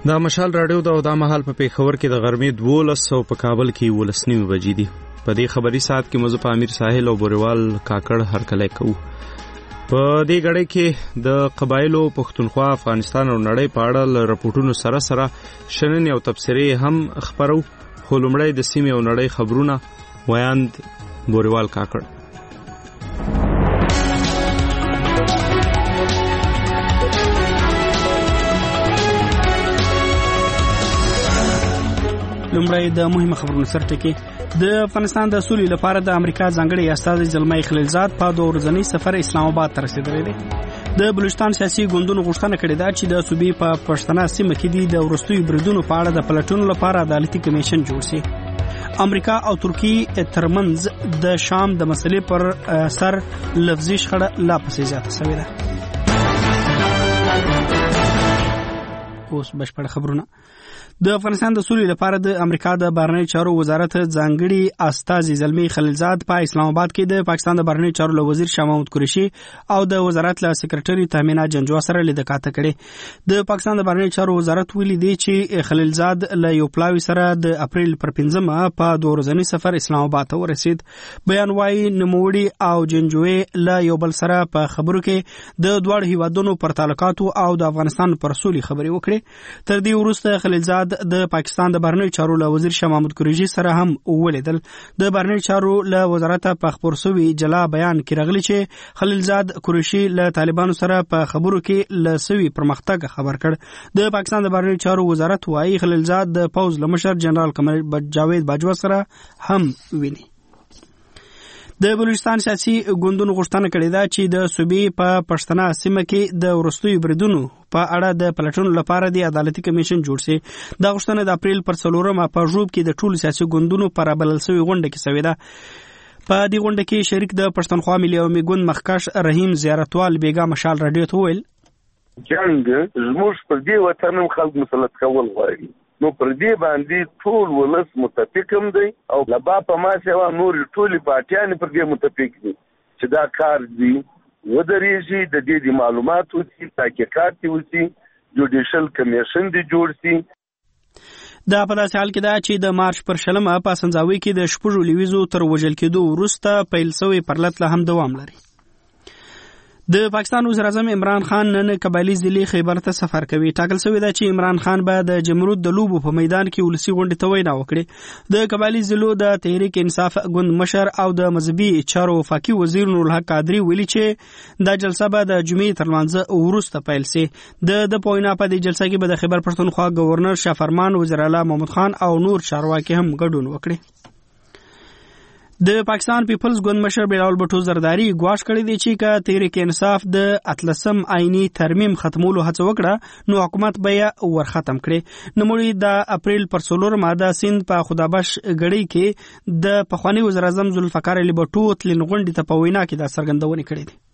دا مشال راډیو دا د مهال په پیښور کې د غرمې 12 او په کابل کې 12 بجې دي. په دې خبري ساعت کې موږ په امیر ساحل او بوریوال کاکړ هرکلی کوو. په دې غړې کې د قبایلو پښتونخوا افغانستان او نړۍ په اړه راپورټونو سره شننې او تبصرې هم خبرو. خو لومړی د سیمې او نړۍ خبرونه ویاند بوریوال کاکړ. لومړی د مهمه خبرونو سره ټکی. د افغانستان د سولې لپاره د امریکا ځانګړي استازي زلمي خلیلزاد په 2 ورځنی سفر اسلام آباد ته رسیدلی دی. د بلوچستان سیاسي ګوندونو غوښتنه کړې ده چې د صوبې په پښتنه سیمه کې د وروستیو بریدونو په اړه د پلټنو لپاره عدالتي کمیشن جوړ شي. امریکا او ترکیه ترمنځ د شام د مسلې پر سر لفظي شخړه لا پسې زیاته شوې ده. اوس بشپړ خبرونه. د افغانستان د سولې لپاره د امریکا د بهرنیو چارو وزارت ځانګړي استازي زلمي خلیلزاد په اسلام آباد کې د پاکستان د بهرنیو چارو له وزیر شاه محمود قریشي او د وزارت له سکرټري تامینه جنجوا سره لیدکاته کړي. د پاکستان د بهرنیو چارو وزارت ویلي دی چې خلیلزاد له یو پلاوي سره د اپریل پر 15 په 2 ورځنی سفر اسلام آباد ته ورسید. بیان وايي نوموړي او جنجوي له یو بل سره په خبرو کې د دوه هیوادونو پر تعلقاتو او د افغانستان پر سولې خبرې وکړي. تر دې وروسته خلیلزاد د پاکستان د بهرنیو چارو له وزیر شاه محمود قریشي سره هم ولیدل. د بهرنیو چارو له وزارت په خبر شوی جلا بیان کې راغلی چې خلیلزاد قریشي له طالبانو سره په خبرو کې لسوي پرمختګ خبر کړ. د پاکستان د بهرنیو چارو وزارت وايي خلیلزاد د پوز لمشر جنرال قمر جاوید باجوا سره هم ویني. د بلوچستان سیاسي ګوندونو غوښتنه کړې ده چې د صوبې په پښتنه سیمه کې د وروستیو بریدونو په اړه د پلټنو لپاره د عدالتي کمیشن جوړ شي. دا غوښتنه د اپریل پر 4 په ژوب کې د ټولو سیاسي ګوندونو پر بلل شوی غونډه کې شوې ده. په دې غونډه کې شریک د پښتونخوا ملي عوامي ګوند مخکښ رحیم زیارتوال بیګا مشال رادیو ته ویل جنگ زموږ پر دې وطن خلک مسلط کول غواړي. نو پر دې باندې ټول ولس متفقم دی او لبا په ما سوا نور ټول پارټیان پر دې متفق دي چې دا کار دی ودرېږي. د دې معلومات وسی تحقیقات وسی جوډیشل کمیشن دی جوړ شي. دا په داسې حال کې ده چې د مارچ پر 20 په سنځاوي کې د شپږو لیویزو تر وژل کېدو وروسته پیل شوی پرلط له هم دوام لري. د پاکستان وزیر اعظم عمران خان نن قبایلی ضلع خیبر ته سفر کوي. ټاکل شوی ده چې عمران خان به د جمرود د لوبو په میدان کې ولسی غونډه ته وینا وکړي. د قبایلی ضلع د تحریک انصاف ګوند مشر او د مذهبي چارو وفاقي وزیر نور الحق قادری ویلي چې دا جلسه به د جمعې تر لمانځه وروسته پیل شي. د پوینا په دې جلسه کې به د خیبر پښتونخوا گورنر شاه فرمان وزیر اعلی محمود خان او نور چارواکي هم ګډون وکړي. د پاکستان پیپلز ګوند مشر بلاول بټو زرداری ګواښ کړی دی چې که تحریک انصاف د 18 آئینی ترمیم ختمولو هڅه وکړه نو حکومت به یې ورختم کړي. نوموړي د اپریل پر 16 د سند په خدابش غړي کې د پخوانی وزیر اعظم ذوالفقار علي بټو تلین غونډې ته په وینا کې دا څرګندونه کړې ده.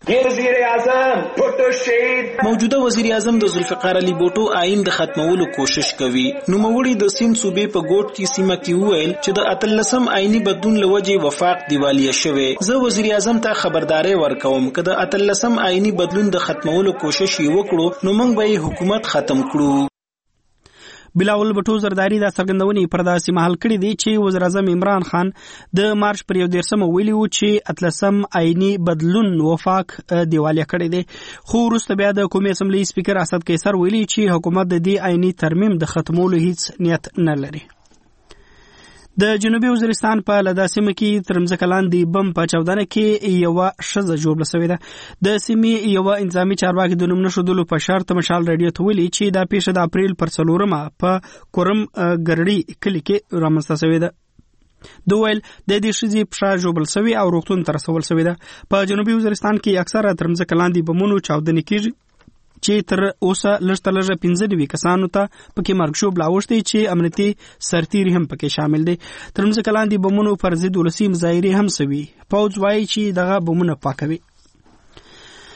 موجوده وزیر اعظم د ذوالفقار علي بوټو آئین د ختمولو کوشش کوي. نوموړي د سند صوبې په ګوټ کې سیمه کې وویل چې د 18 آئینی بدلون لوجې وفاق دیوالیه شوی. زه وزیر اعظم ته خبرداري ورکوم که د 18 آئینی بدلون د ختمولو کوشش یې وکړو نو موږ به حکومت ختم کړو. بلاول بټو زرداری دا څرګندونې پر داسې محل کړی دی چې وزیر اعظم عمران خان د مارچ پر 11 ویلي و چې 18 آئینی بدلون وفاق دیوالیه کړی دی. خو وروسته بیا د قومي اسمبلی سپیکر اسد قیصر ویلي چې حکومت د دې آئینی ترمیم د ختمولو هیڅ نیت نه لري. د جنوبي وزیرستان په لدا سیمه کې ترمځکه لاندې بم په چاودنه کې یو شزه جوړه شوې ده. د سیمې یو انځامي چارواکي د نوم نشودلو په شرط مشال رادیو ته ویلي چې دا پیښه د اپریل پر 4 په کورم ګرړي کلی کې رامنځته شوې ده. دویل د دې شزې په جوړل شوی او روغتون تر رسول شوی ده. په جنوبي وزیرستان کې اکثره ترمځکه لاندې بمونو چاودنه کیږي چې تر اوسه لږ 15 کسانو ته پکې مرګ شو بلاوشتي چې امنیتي سرتیري هم پکې شامل دي. ترمځکه لاندې بمونو پر ضد ولسی مظاهره هم سوي. پوز وايي چې دغه بمونه پاکوي.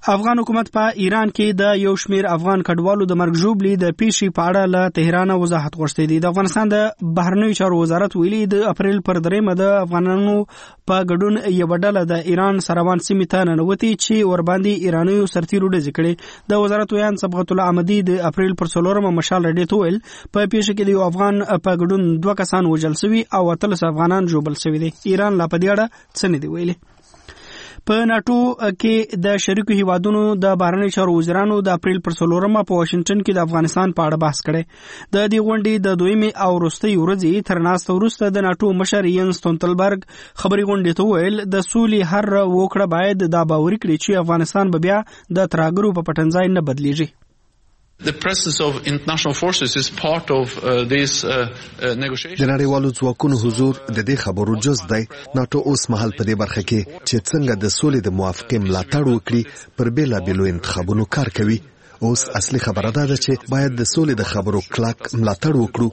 افغان حکومت په ایران کې د یو شمیر افغان کډوالو د مرګ ژوبلې د پیښې په اړه له تهران وضاحت غوښتي دي. د افغانستان د بهرنیو چارو وزارت ویلي د اپریل پر 3 د افغانانو په ګډون یو ډله د ایران سروان سیمې ته ننوتي چې ورباندې ایرانیو سرتیرو ډزې کړې. د وزارت ویان صبغت الله احمدي د اپریل پر 4 مشال رډي تویل په پیښه کې د یو افغان په ګډون 2 کسان وژل شوي او 13 افغانان ژوبل شوي دي. ایران لا په دې اړه څه نه دی ویلي. په ناتو کې د شریکو هیوادونو د بهرنیو چارو وزیرانو د اپریل پر 4 په واشنگټن کې د افغانستان په اړه بحث کړي. د دې غونډې د دویمې او وروستۍ ورځې تر ناسته وروسته د ناتو مشر ینس ستولتنبرګ خبري غونډې ته ویل د سولې هر وکړه باید دا باوري کړي چې افغانستان به بیا د ترهګرو په پټنځای نه بدلیږي. The presence of international forces is part of these negotiations. د نړیوالو ځواکونو حضور د دې خبرو جز دی. ناتو اوس مهال په دې برخه کې چې څنګه د سولې د موافقې ملاتړ وکړي پر بیلابیلو انتخابونو کار کوي. اوس اصلي خبره ده چې باید د سولې د خبرو کلک ملاتړ وکړو.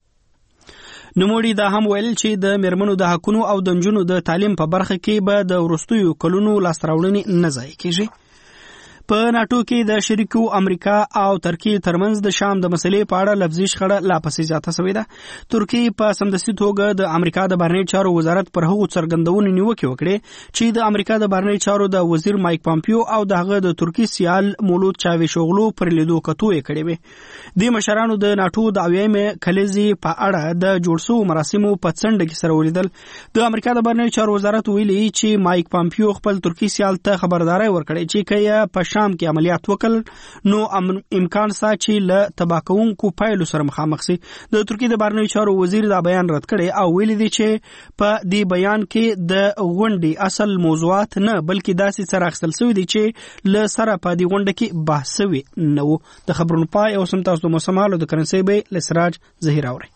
نوموړي دا هم ویل چې د میرمنو د حقونو او د نجونو د تعلیم په برخه کې به د وروستیو کلونو لاسته نه ځای کېږي. په ناتو کې د شریکو امریکا او ترکیه ترمنځ د شام د مسلې په اړه لفظي شخړه لا پسې زیاته شوې ده. ترکیه په سمدستي توګه د امریکا د بهرنیو چارو وزارت پر هغو څرګندونې نیوکې وکړې چې د امریکا د بهرنیو چارو د وزیر مایک پامپیو او دغه د ترکیه سیال مولود چاوشوغلو پر لیدو کتو یې کړې وې. د مشرانو د ناتو د اویمې کلیزې په اړه د جوړ شوو مراسمو په څنډه کې سره ولیدل. د امریکا د بهرنیو چارو وزارت ویلي چې مایک پامپیو خپل ترکیه سیال ته خبرداري ورکړې چې کله په شام کې عملیات وکړ نو امکان سته چې له تباکونکو پایلو سره مخامخ شي. د ترکیه د بهرنیو چارو وزیر دا بیان رد کړي او ویلي دي چې په دې بیان کې د غونډې اصل موضوعات نه بلکې داسې سره اخیستل شوی دي چې له سره په دې غونډه کې بحث شوی نه و. د خبرونو پای او سم تاسو د موسمالو د کرنسي به لسراج ظهیر اوري.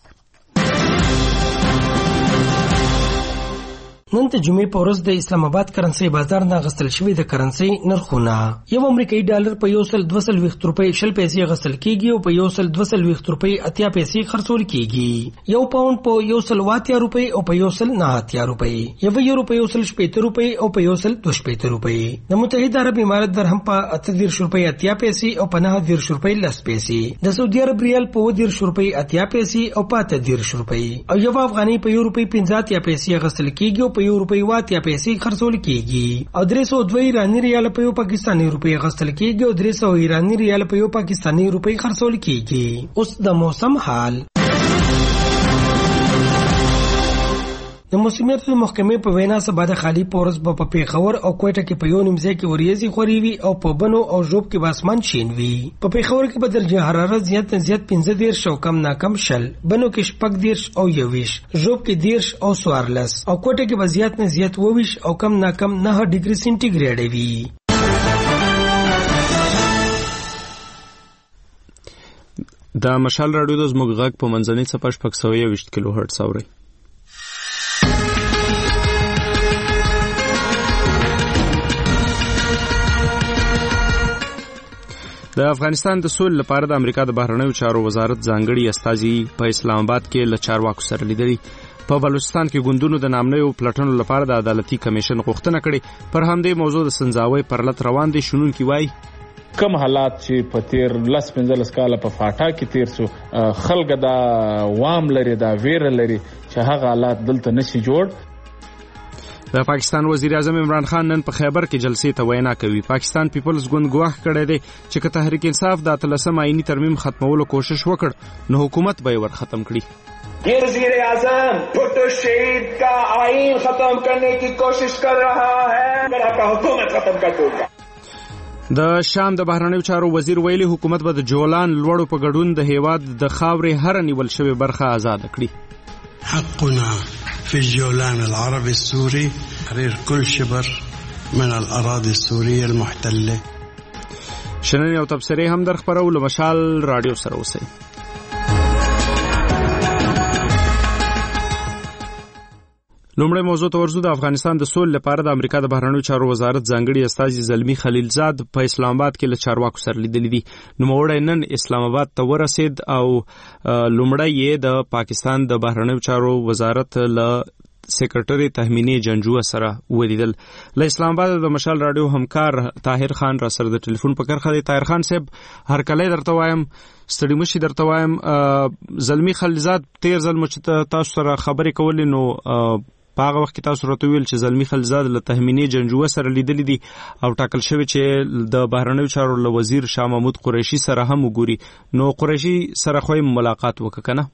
نن د جمعې په ورځ د اسلام آباد کرنسي بازار نه غستل شوی د کرنسي نرخونه یو امریکایي ډالر په 1.220 روپۍ 0 پیسې غستل کیږي او په 1.220 روپۍ 80 پیسې خرڅول کیږي. یو پاوند په 180 روپۍ او په 190 روپۍ، یو یورو په 180 روپۍ او په 120 روپۍ. د متحده عرب امارات درهم په 80 روپۍ 80 پیسې او په 90 روپۍ 10 پیسې. د سعودي عرب ریال په 10 روپۍ 80 پیسې او په 10 روپۍ او یو افغاني په 1 روپۍ 50 پیسې غستل کیږي او په 1 روپۍ 80 پیسې خرڅول کیږي. او 302 ایرانی ریال په 1 پاکستاني روپۍ غستل کیږي او 300 ایرانی ریال په 1 پاکستاني روپۍ خرڅول کیږي. اوس د موسم حال. د موسمیاتو محکمې په وینا سبا د خالی پورس په پیښور او کوټه کې په یو نیمځای کې وریځي خوري وي او په بنو او ژوب کې باسمان شین وي. په پیښور کې په درجه حرارت زیات 15 او کم ناکم 0، بنو کې 14 او 21، ژوب کې 10 او 14 او کوټه کې زیات نه زیات 22 او کم ناکم 9 ډیګري سنټیګریډ وي. د مشال راډیو د زموږ غږ په منځنۍ څپه 620 کیلو هرتز اوري. د افغانستان د سولې لپاره د امریکا د بهرنیو چارو وزارت ځانګړي استازي په اسلام آباد کې له چارواکو سره لیدلي. په بلوچستان کې ګوندونو د نامنیو پلټنو لپاره د عدالتي کمیشن غوښتنه کړې. پر همدې موضوع د سنځاوي پرلط روان دي. شنونکي وایي کم حالات چې په تیر 15 کاله په فاټا کې تیر سو خلک دا وام لري دا ویر لري چې هغه حالات دلته نشي جوړ. د پاکستان وزیر اعظم عمران خان نن په خیبر کې جلسې ته وینا کوي. پاکستان پیپلز ګوند ګواښ کړی دی چې که تحریک انصاف د 13 آئینی ترمیم ختمولو کوشش وکړ نو حکومت به یې ور ختم کړي. یہ وزیر اعظم بھٹو شہید کا آئین ختم کرنے کی کوشش کر رہا ہے، میرا کا حکومت ختم کر دے گا. د شام د بهرنیو چارو وزیر ویلي حکومت به د جولان لوړو په ګډون د هیواد د خاورې هر نیول شوی برخه آزاد کړي. حقنا في الجولان العربي السوري تحرير كل شبر من الأراضي السورية المحتلة. شنن یو تبصره هم در خبرو له مشال رادیو سره اوسئ. لومړی موضوع ته ورځو. د افغانستان د سولې لپاره د امریکا د بهرنیو چارو وزارت ځانګړي استازي زلمی خلیلزاد په اسلام آباد کې له چارواکو سره لیدلي دي. نوموړی نن اسلام آباد ته ورسید او لومړی یې د پاکستان د بهرنیو چارو وزارت له سیکرټري تهمینې جنجو سره ولیدل. له اسلام آباد د مشال رادیو همکار طاهر خان را سره د ټلیفون په کرخه دی. طاهر خان صاحب هر کله درته وایم ستړي مشي درته وایم زلمی خلیزاد تیر ځل مو چې تاسو سره خبرې کولې نو په هغه وخت کې تاسو راته ویل چې زلمی خلیزاد له تهمینې جنجو سره لیدلې دي او ټاکل شوی چې د بهرنیو چارو له وزیر شاه محمود قریشي سره هم وګوري. نو قریشي سره خو ملاقات وکړه کنه؟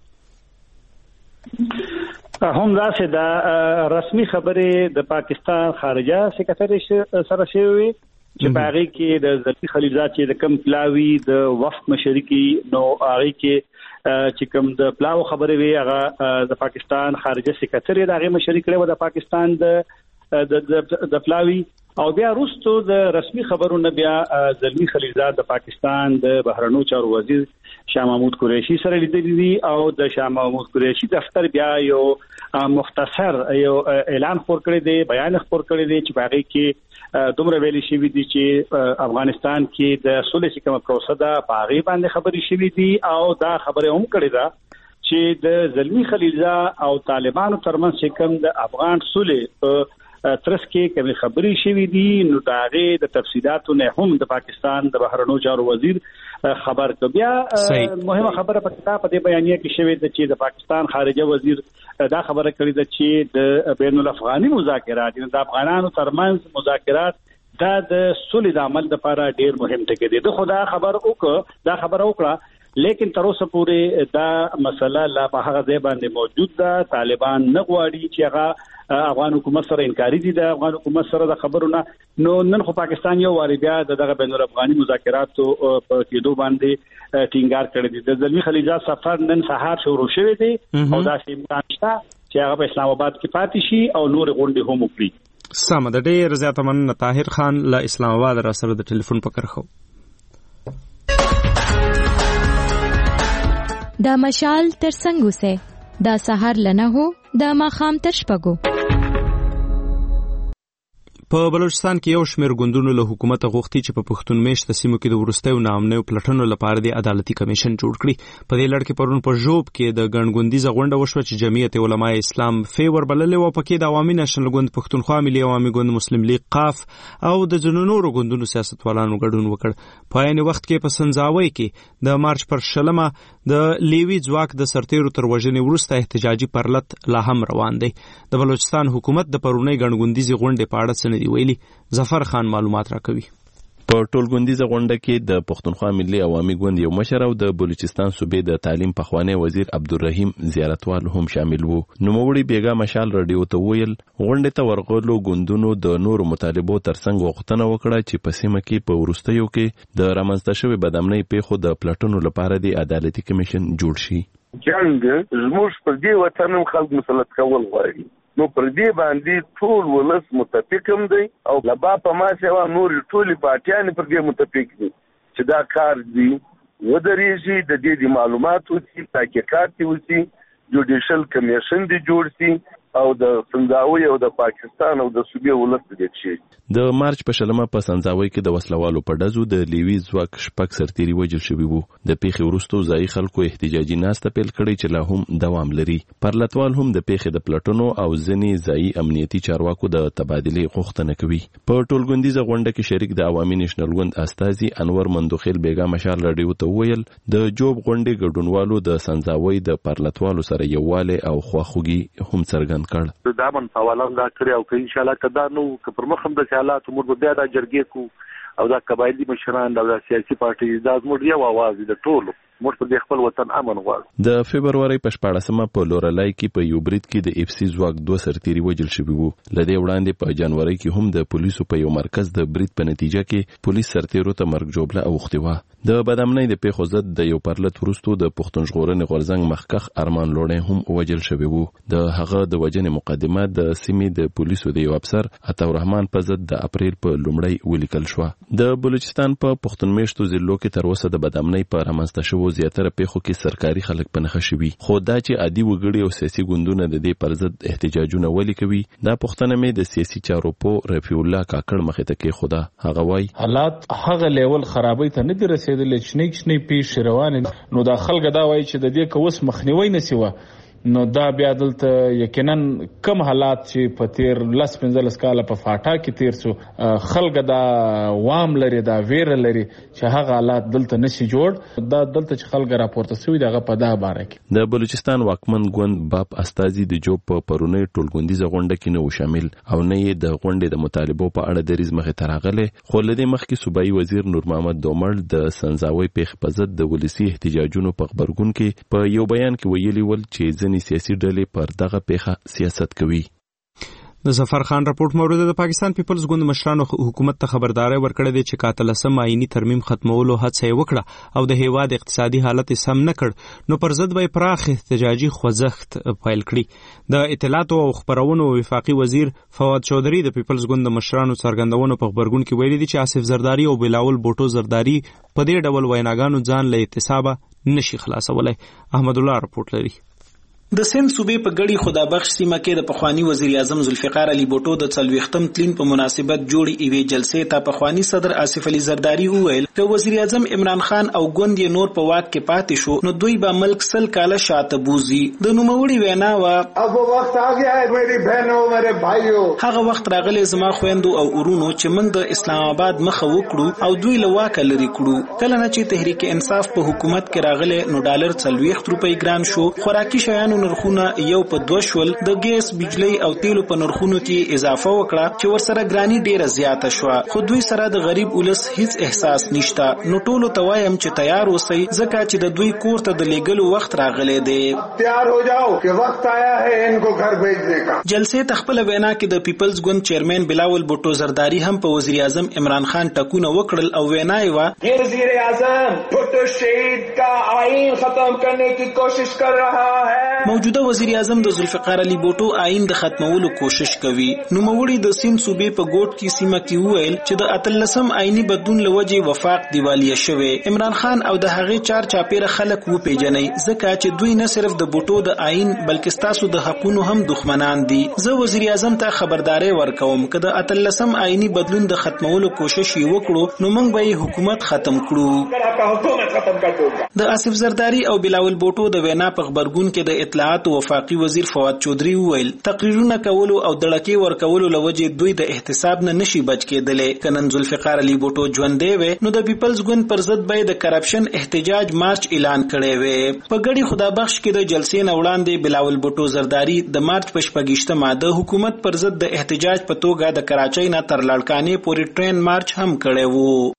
هم داسې د رسمي خبرې د پاکستان خارجه سکرټري سره شوی چې په هغه کې د زلمی خلیزاد چې د کم پلاوی د وفد مشرکی نو هغه کې چې کوم د پلاو خبرې وی هغه د پاکستان خارجه سکرټري د هغه مشرک کړي و د پاکستان د پلاوی او بیا وروسته د رسمي خبرونو بیا زلمی خلیزاد د پاکستان د بهرنیو چارو وزیر شاه محمود قریشي سره لیدلې دي او د شاه محمود قریشي دفتر بیا یو مختصر یو اعلان خور کړی دی، بیان خور کړی دی چې باغې کې دومره ویلي شوی دي چې افغانستان کې د سولې کومه پروسه ده باغې باندې خبرې شوی دي او دا خبره هم کړی ده چې د زلمی خلیزاد او طالبانو ترمنځ کوم د افغان سولې ترڅ کې کومې خبرې شوې دي نو داغه د تفصیلاتو نه هم د پاکستان د بهرنیو چارو وزیر خبر کو. بیا مهمه خبره په دې بیانیه کې شوې ده چې د پاکستان خارجه وزیر دا خبره کړې ده چې د بین الافغاني مذاکرات د افغانانو ترمنځ مذاکرات دا د سولې د عمل لپاره ډېر مهم ټکی دي. د خدا خبره وکړه لیکن تر اوسه پورې دا مسله لا په هغه ځای باندې موجود ده. طالبان نه غواړي چې هغه افغان حکومت سره انکاري دي د افغان حکومت سره د خبرونه. نو نن خو پاکستان یو واری بیا دغه بین الافغاني مذاکراتو په کېدو باندې ټینګار کړی دی. د زلمی خلیزاد سفر نن سهار شروع شوی دی او دا امکان شته چې هغه په اسلام آباد کې پاتې شي او نور غونډې هم وکړي. سم د ډېر زیاته مننه طاهر خان له اسلام آباد را سره د ټلیفون په کرخو. دا مشال تر څنګه سه دا سحر لنه هو دا ماخام تر شپږو. په بلوچستان کې یو شمېر ګوندونو له حکومت غوښتي چې په پښتون میشته سیمو کې د وروستیو ناامنیو پلټنو لپاره د عدالتي کمیشن جوړ کړي. په دې لړ کې پرون په ژوب کې د ګڼګوندیزه غونډه وشوه چې جمعیت علماء اسلام فیور بللې و. پکې د عوامي نېشنل ګوند پښتونخوا، ملي عوامي ګوند مسلم لیگ قاف او د ځینو نورو ګوندونو سیاستوالانو ګډون وکړ. په عین وخت کې په سنځاوي کې د مارچ پر 20 د لیوي ځواک د سرتیرو تر وژنې وروسته احتجاجي پرلط لا هم روان دی. د بلوچستان حکومت د پرونی ګڼګوندیزه غونډې په اړه څه نه دی ویلي. ظفر خان معلومات راکوي. په ټولګوندیزه غونډه کې د پښتونخوا ملي عوامي ګوند یو مشر او د بلوچستان صوبې د تعلیم پخوانی وزیر عبدالرحیم زیارتوال هم شامل وو. نوموړي بیګا مشال رادیو ته ویل غونډې ته ورغلو ګوندونو د نورو مطالبو ترڅنګ غوښتنه وکړه چې په سیمه کې په وروستیو کې د رامنځته شوې بدامنۍ پیښو د پلټنو لپاره د عدالتي کمیشن جوړ شي. جنگ زموږ پر دې وطن خلک مسلط کول غواړي نو پر دې باندې ټول ولس متفق هم دی او لبا په ما سیوا نور ټول پارټیان پر دې متفق دي چې دا کار دی ودرېږي. د دې معلومات وسی تحقیقات وسی جوډیشل کمیشن دی جوړ شي او د سنځاوي او د پاکستان او د صوبې ولس دې شي. د مارچ په 20 په سنځاوي کې د وسلوالو په ډزو د لیوي ځواک شپږ سرتیري وژل شوي وو. د پیښې وروسته ځایي خلکو احتجاجي ناسته پیل کړې چې لا هم دوام لري. پرلطوال هم د پیښې د پلټنو او ځینې ځایي امنیتي چارواکو د تبادلې غوښتنه کوي. په ټولګوندیزه غونډه کې شریک د عوامي نېشنل ګوند استازي انور مندوخیل بیګا مشال رادیو ته ویل د جوب غونډې ګډونوالو د سنځاوي د پرلطوالو سره یووالی او خواخوږي هم څرګند کړ. دا من سوالان دا کړی او که ان شاء الله کدا نو که پر مخم د حالات موږ بیا دا جرګې کو او دا قبایلی مشران دا سیاسي پارټي دا موږ یو आवाज د ټولو موږ په خپل وطن امن غواړو. د فبرवरी په 14 په لورلای کې په یو برید کې د اف سي ځواک 2 سرتیري وژل شوي وو. لدې وړاندې په جنوري کې هم د پولیسو په یو مرکز د برید په نتیجه کې پولیس سرتیرو ته مرګ جوړه اوختي و. د بدامنۍ د پیښو ضد د یو پرلط وروسته د پښتون ژغورنې غورځنګ مخکخ ارمان لوړی هم وژل شوی وو. د هغه د وژنې مقدمه د سیمې د پولیسو د یو افسر عطاالرحمن په ضد د اپریل په لومړی ولیکل شو. د بلوچستان په پښتون میشتو ضلعو کې تر اوسه د بدامنۍ په رامنځته شوو زیاتره پیښو کې سرکاري خلک په نښه شوي. خو دا چې عادي وګړي او سیاسي ګوندونه د دې پر ضد احتجاجونه ولې کوي دا پوښتنه مې د سیاسي چارو په رفیع الله کاکړ مخې ته کېښوده. هغه وایي حالات هغه لیول خرابۍ ته نه دي رسېدلي چې نیک پیښې روانې نو دا خلک دا وایي چې د دې که اوس مخنیوی نشي نو دا بیا دلته یقینا کم حالات چې په تیر 15 کال په فاټا کې تیر سو خلک دا وام لري دا ویر لري چې هغه حالات دلته نشي جوړ دا دلته چې خلک راپورته سوي دغه په دا باره کې د بلوچستان واکمن ګوند باپ استازي د جوب په پرونی ټولګوندیزه غونډه کې نو شامل او نه یې د غونډې د مطالبو په اړه دریز مخه تراغله خو لدې مخکې صوبایي وزیر نور محمد دومړ د سنځاوي پیښ په ضد د ولسی احتجاجونو په خبرګون کې په یو بیان کې ویلي ول چې ځینې سیاسي ډلې پر دغه پیښه سیاست کوي. د ظفر خان راپورټ مورد د پاکستان پیپلز ګوند مشرانو حکومت ته خبرداري ورکړه دي چې کاتلسم آئینی ترمیم ختمولو هڅه وکړه او د هیواد اقتصادي حالت سم نه کړ نو پر ضد به پراخ احتجاجي خوځښت پیل کړي. د اطلاعات او خبرونو وفاقي وزیر فواد چودري د پیپلز ګوند مشرانو څرګندونو په خبرګون کې ویلي دي چې آصف زرداری او بلاول بوټو زرداری په دې ډول ویناګانو ځان له اعتصابه نشي خلاصولای. احمد الله راپورټ لري. د سند صوبې په ګړی خدا بخش سیمه کې د پخوانی وزیر اعظم ذوالفقار علي بوټو د 40م تلین په مناسبت جوړی ایوي جلسې ته پخوانی صدر آصف علي زرداری وویل چې وزیر اعظم عمران خان او ګوند یې نور په واک کې پاتې شو نو دوی به ملک سل کاله شاته بوزي. د نوموړي وینا وا अब वक्त आ गया है मेरी बहनों मेरे भाइयों هغه وخت راغلی زما خويندو او ورونو چې موږ د اسلام آباد مخه وکړو او دوی له واکه لري کړو. کله نه چې تحریک انصاف په حکومت کې راغله نو ډالر 40 روپۍ ګران شو. خوراکي شیانو نرخونه یو په 2 شول. د ګیس بجلی او تیلو په نرخونو کې اضافه وکړه چې ورسره ګرانی ډیره زیاته شو. خو دوی سره د غریب ولس هیڅ احساس نشته. نو ټولو ته وایم چې تیار اوسئ ځکه چې د دوی کور ته د لیګلو وخت راغلی دی. تیار हो जाओ कि वक्त आया है इनको घर भेजने का. جلسې تخپل وینا کې د پیپلز ګوند چیرمن بلاول بوټو زرداری هم په وزیر اعظم عمران خان ټکونه وکړل او وینا یې وا وزیر اعظم بھٹو شہید کا آئین ختم کرنے کی کوشش کر رہا ہے. موجوده وزیر اعظم د ذوالفقار علي بوټو آئین د ختمولو کوشش کوي. نو موړي د سیم صوبې په ګوټ کې سیمه کې وویل چې د اتلسم آئینی بدلون لوجه وفاق دیوالیه شوه. عمران خان او د هغه چار چاپیره خلک و پیژنې ځکه چې دوی نه صرف د بوټو د آئین بلکې ستاسو د حقونو هم دښمنان دي. زه وزیر اعظم ته خبرداري ورکوم چې د اتلسم آئینی بدلون د ختمولو کوشش یې وکړو نو موږ به حکومت ختم کړو. د آصف زرداری او بلاول بوټو د وینا په خبرګون کې د اطلاعات او وفاقي وزیر فواد چودري وویل تقریرونه کولو او دړکې ورکولو لوجه دوی د احتساب نه نشي بچ کېدلې. کنن ذوالفقار علي بوټو ژوندې وي نو د پیپلز ګوند پر ضد به د کرپشن احتجاج مارچ اعلان کړي وي. په ګړی خدا بخش کې د جلسې نه وړاندې بلاول بوټو زرداری د مارچ په 28مه د حکومت پر ضد د احتجاج په توګه د کراچۍ نه تر لاړکانې پورې ټرین مارچ هم کړی وو.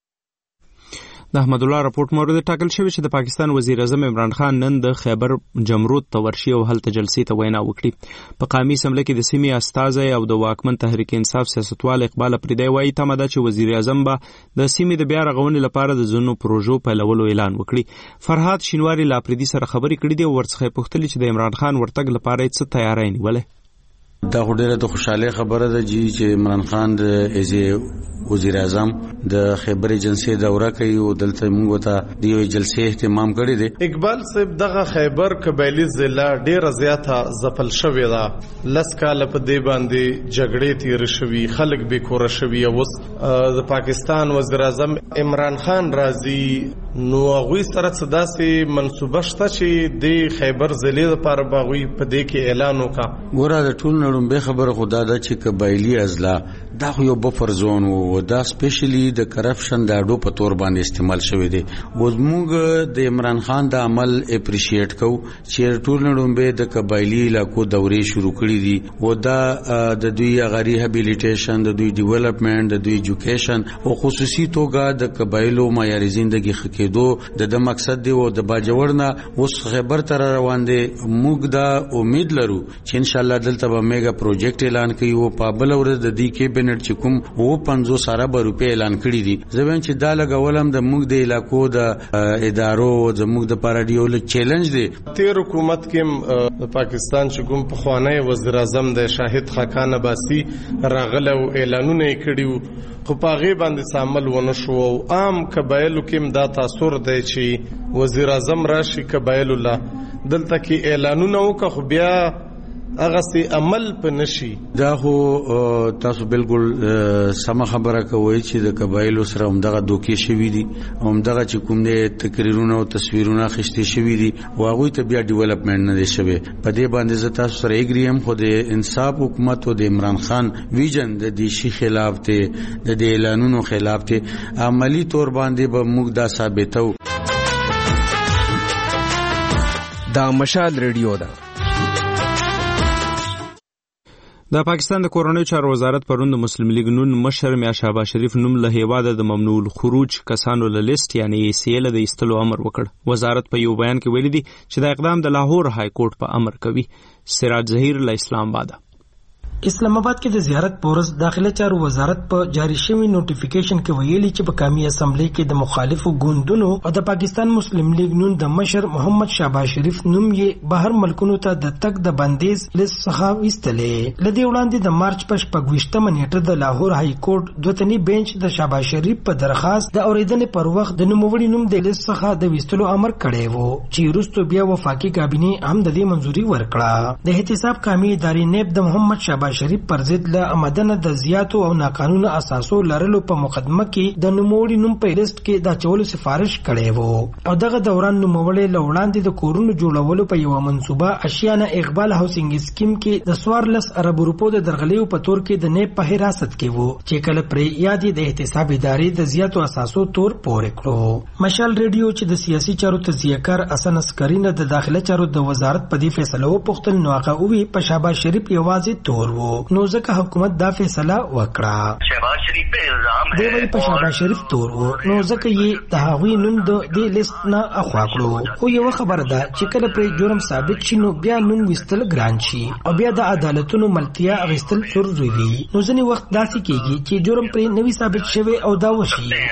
د احمد الله راپورټ مورد ټاکل شوی چې د پاکستان وزیر اعظم عمران خان نن د خیبر جمرود ته ورشي او هلته جلسې ته وینا وکړي. په قومي اسمبلی کې د سیمې استازی او د واکمن تحریک انصاف سیاستوال اقبال پریدی وایي تمه ده چې وزیر اعظم به د سیمې د بیا رغونې لپاره د ځینو پروژو پیلولو اعلان وکړي. فرهاد شینواری لا پریدي سره خبرې کړې دي او ورڅخه پوښتنه چې د عمران خان ورتګ لپاره څه تیاری نیولې. دا ډیره د خوشاله خبره ده چې عمران خان د وزیر اعظم د خیبر ایجنسی دوره کوي او دلته موږ ته د یو جلسې اهتمام کړی دی. اقبال صاحب دغه خیبر قبایلی ضلع ډیره زیاته ځپل شوې ده. لس کاله په دې باندې جګړې تیر شوي خلک به کور شوي او د پاکستان وزیر اعظم عمران خان راځي نو هغه سره صداسي منسوبه شته چې د خیبر ضلع لپاره باغوي په دې کې اعلان وکړه. ګوره د ټول نړۍ به خبره خدا ده چې قبایلی اضلاع دا یو بفر زون وو دا سپیشلی د کرپشن د اډو په تور باندې استعمال شوی دی. موږ د عمران خان د عمل اپریشیټ کو چې ټول نړۍ به د قبایلی علاقو دورې شروع کړې دي او دا د دوی غری ریهابیلیټیشن د دوی ډیولپمنٹ د دوی ایجوکیشن او خصوصي توګه د قبایلو معیاري ژوندۍ خکېدو د مقصد دی او د باجوړنا اوس خبر تر روان دي. موږ دا امید لرو چې ان شاء الله دلته به میگا پروجیکټ اعلان کوي او په بل ورځ د دې کیبنټ چې کوم او 50 ارب روپے اعلان کړی دي. زبین چې دا لګولم د موږ د علاقو د ادارو د موږ د پاراډیول چیلنج دی. تیر حکومت کې د پاکستان چې کوم په خوانی وزیر اعظم د شاهد خاقان عباسی راغله او اعلانونه کړیو خو په غیب باندې عمل ونه شو او عام قبایلو کې دا تاثیر دی چې وزیر اعظم راشي قبایل الله دلته کې اعلانونه وکړو خو بیا هغه سي عمل په نشي. دا خو تاسو بالکل سم خبره کوي چې د قبایلو سره همدغه دوکې شوي دي، همدغه چې کوم دي تقریرونه او تصویرونه خشته شوي دي او هغه ته بیا ډیولپمنٹ نه دي شوی. په دې باندې زه تاسو سره اګریم، خو د انصاف حکومت او د عمران خان ویژن د دې شي خلاف ته، د دې اعلانونو خلاف ته عملی تور باندې به موږ دا ثابتو. دا مشال ریډیو ده. د پاکستان د کورنیو چارو وزارت پرون د مسلم لیگ نون مشر میا شهباز شریف نوم له هیواده د ممنوع الخروج کسانو له لیست یعنی سیل د استلو امر وکړ. وزارت په یو بیان کې ویلي دي چې د اقدام د لاهور های کورټ په امر کوي. سراج ظهیر له اسلام آباد. اسلام آباد کې د زیارت پورس داخله چارو وزارت په جاری شوی نوټیفیکیشن کې ویلي چې په قومي اسمبلی کې د مخالفو ګوندونو او د پاکستان مسلم لیگ نون د مشر محمد شهباز شریف نوم یې بهر ملکونو ته د تک د بندیز لیست څخه وستلې. لدی وړاندې د مارچ په 26 نیټه د لاهور های کورټ دوتنی بنچ د شهباز شریف په درخواست د اوریدنې پر وخت د نوموړي نوم د لیست څخه د وستلو امر کړی وو چې وروسته بیا وفاقي کابینه هم د دې منځوري ورکړه. د احتساب قومي ادارې نیب د محمد شهباز شریف پر ضد له آمدنه د زیاتو او ناقانونه اساسو لرلو په مقدمه کې د نوموړي نوم په لیست کې د چولو سفارش کړی وو او دغه دوران نوموړي لوړاندې د کورونو جوړولو په یو منصوبه اشیانه اقبال هاوسینګ سکیم کې د 14 ارب روپو د درغلیو په تور کې د نیب په حراست کې وو چې کله پرې یادې د احتساب ادارې د زیاتو اساسو تور پورې کړو. مشال ریډیو چې د سیاسي چارو تجزیه‌کار حسن عسکرینه د داخله چارو د وزارت په دې فیصله وپوښتل نو هغه وی په شهباز شریف یوازې تور وو نو ځکه حکومت دا فیصله وکړه. شهباز شریف په الزام دی وی په شهباز شریف تور وو نو ځکه یې د هغوی نوم د دې لیست نه اخوا کړو. خو یو خبره ده چې کله پر جرم ثابت شي نو بیا نوم وستل ګران شي او بیا د عدالتونو ملتیا اغستل ضروري وي. نو ځنی وخت داسې کیږي چې جرم پر نوی ثابت شوی او دا وشي.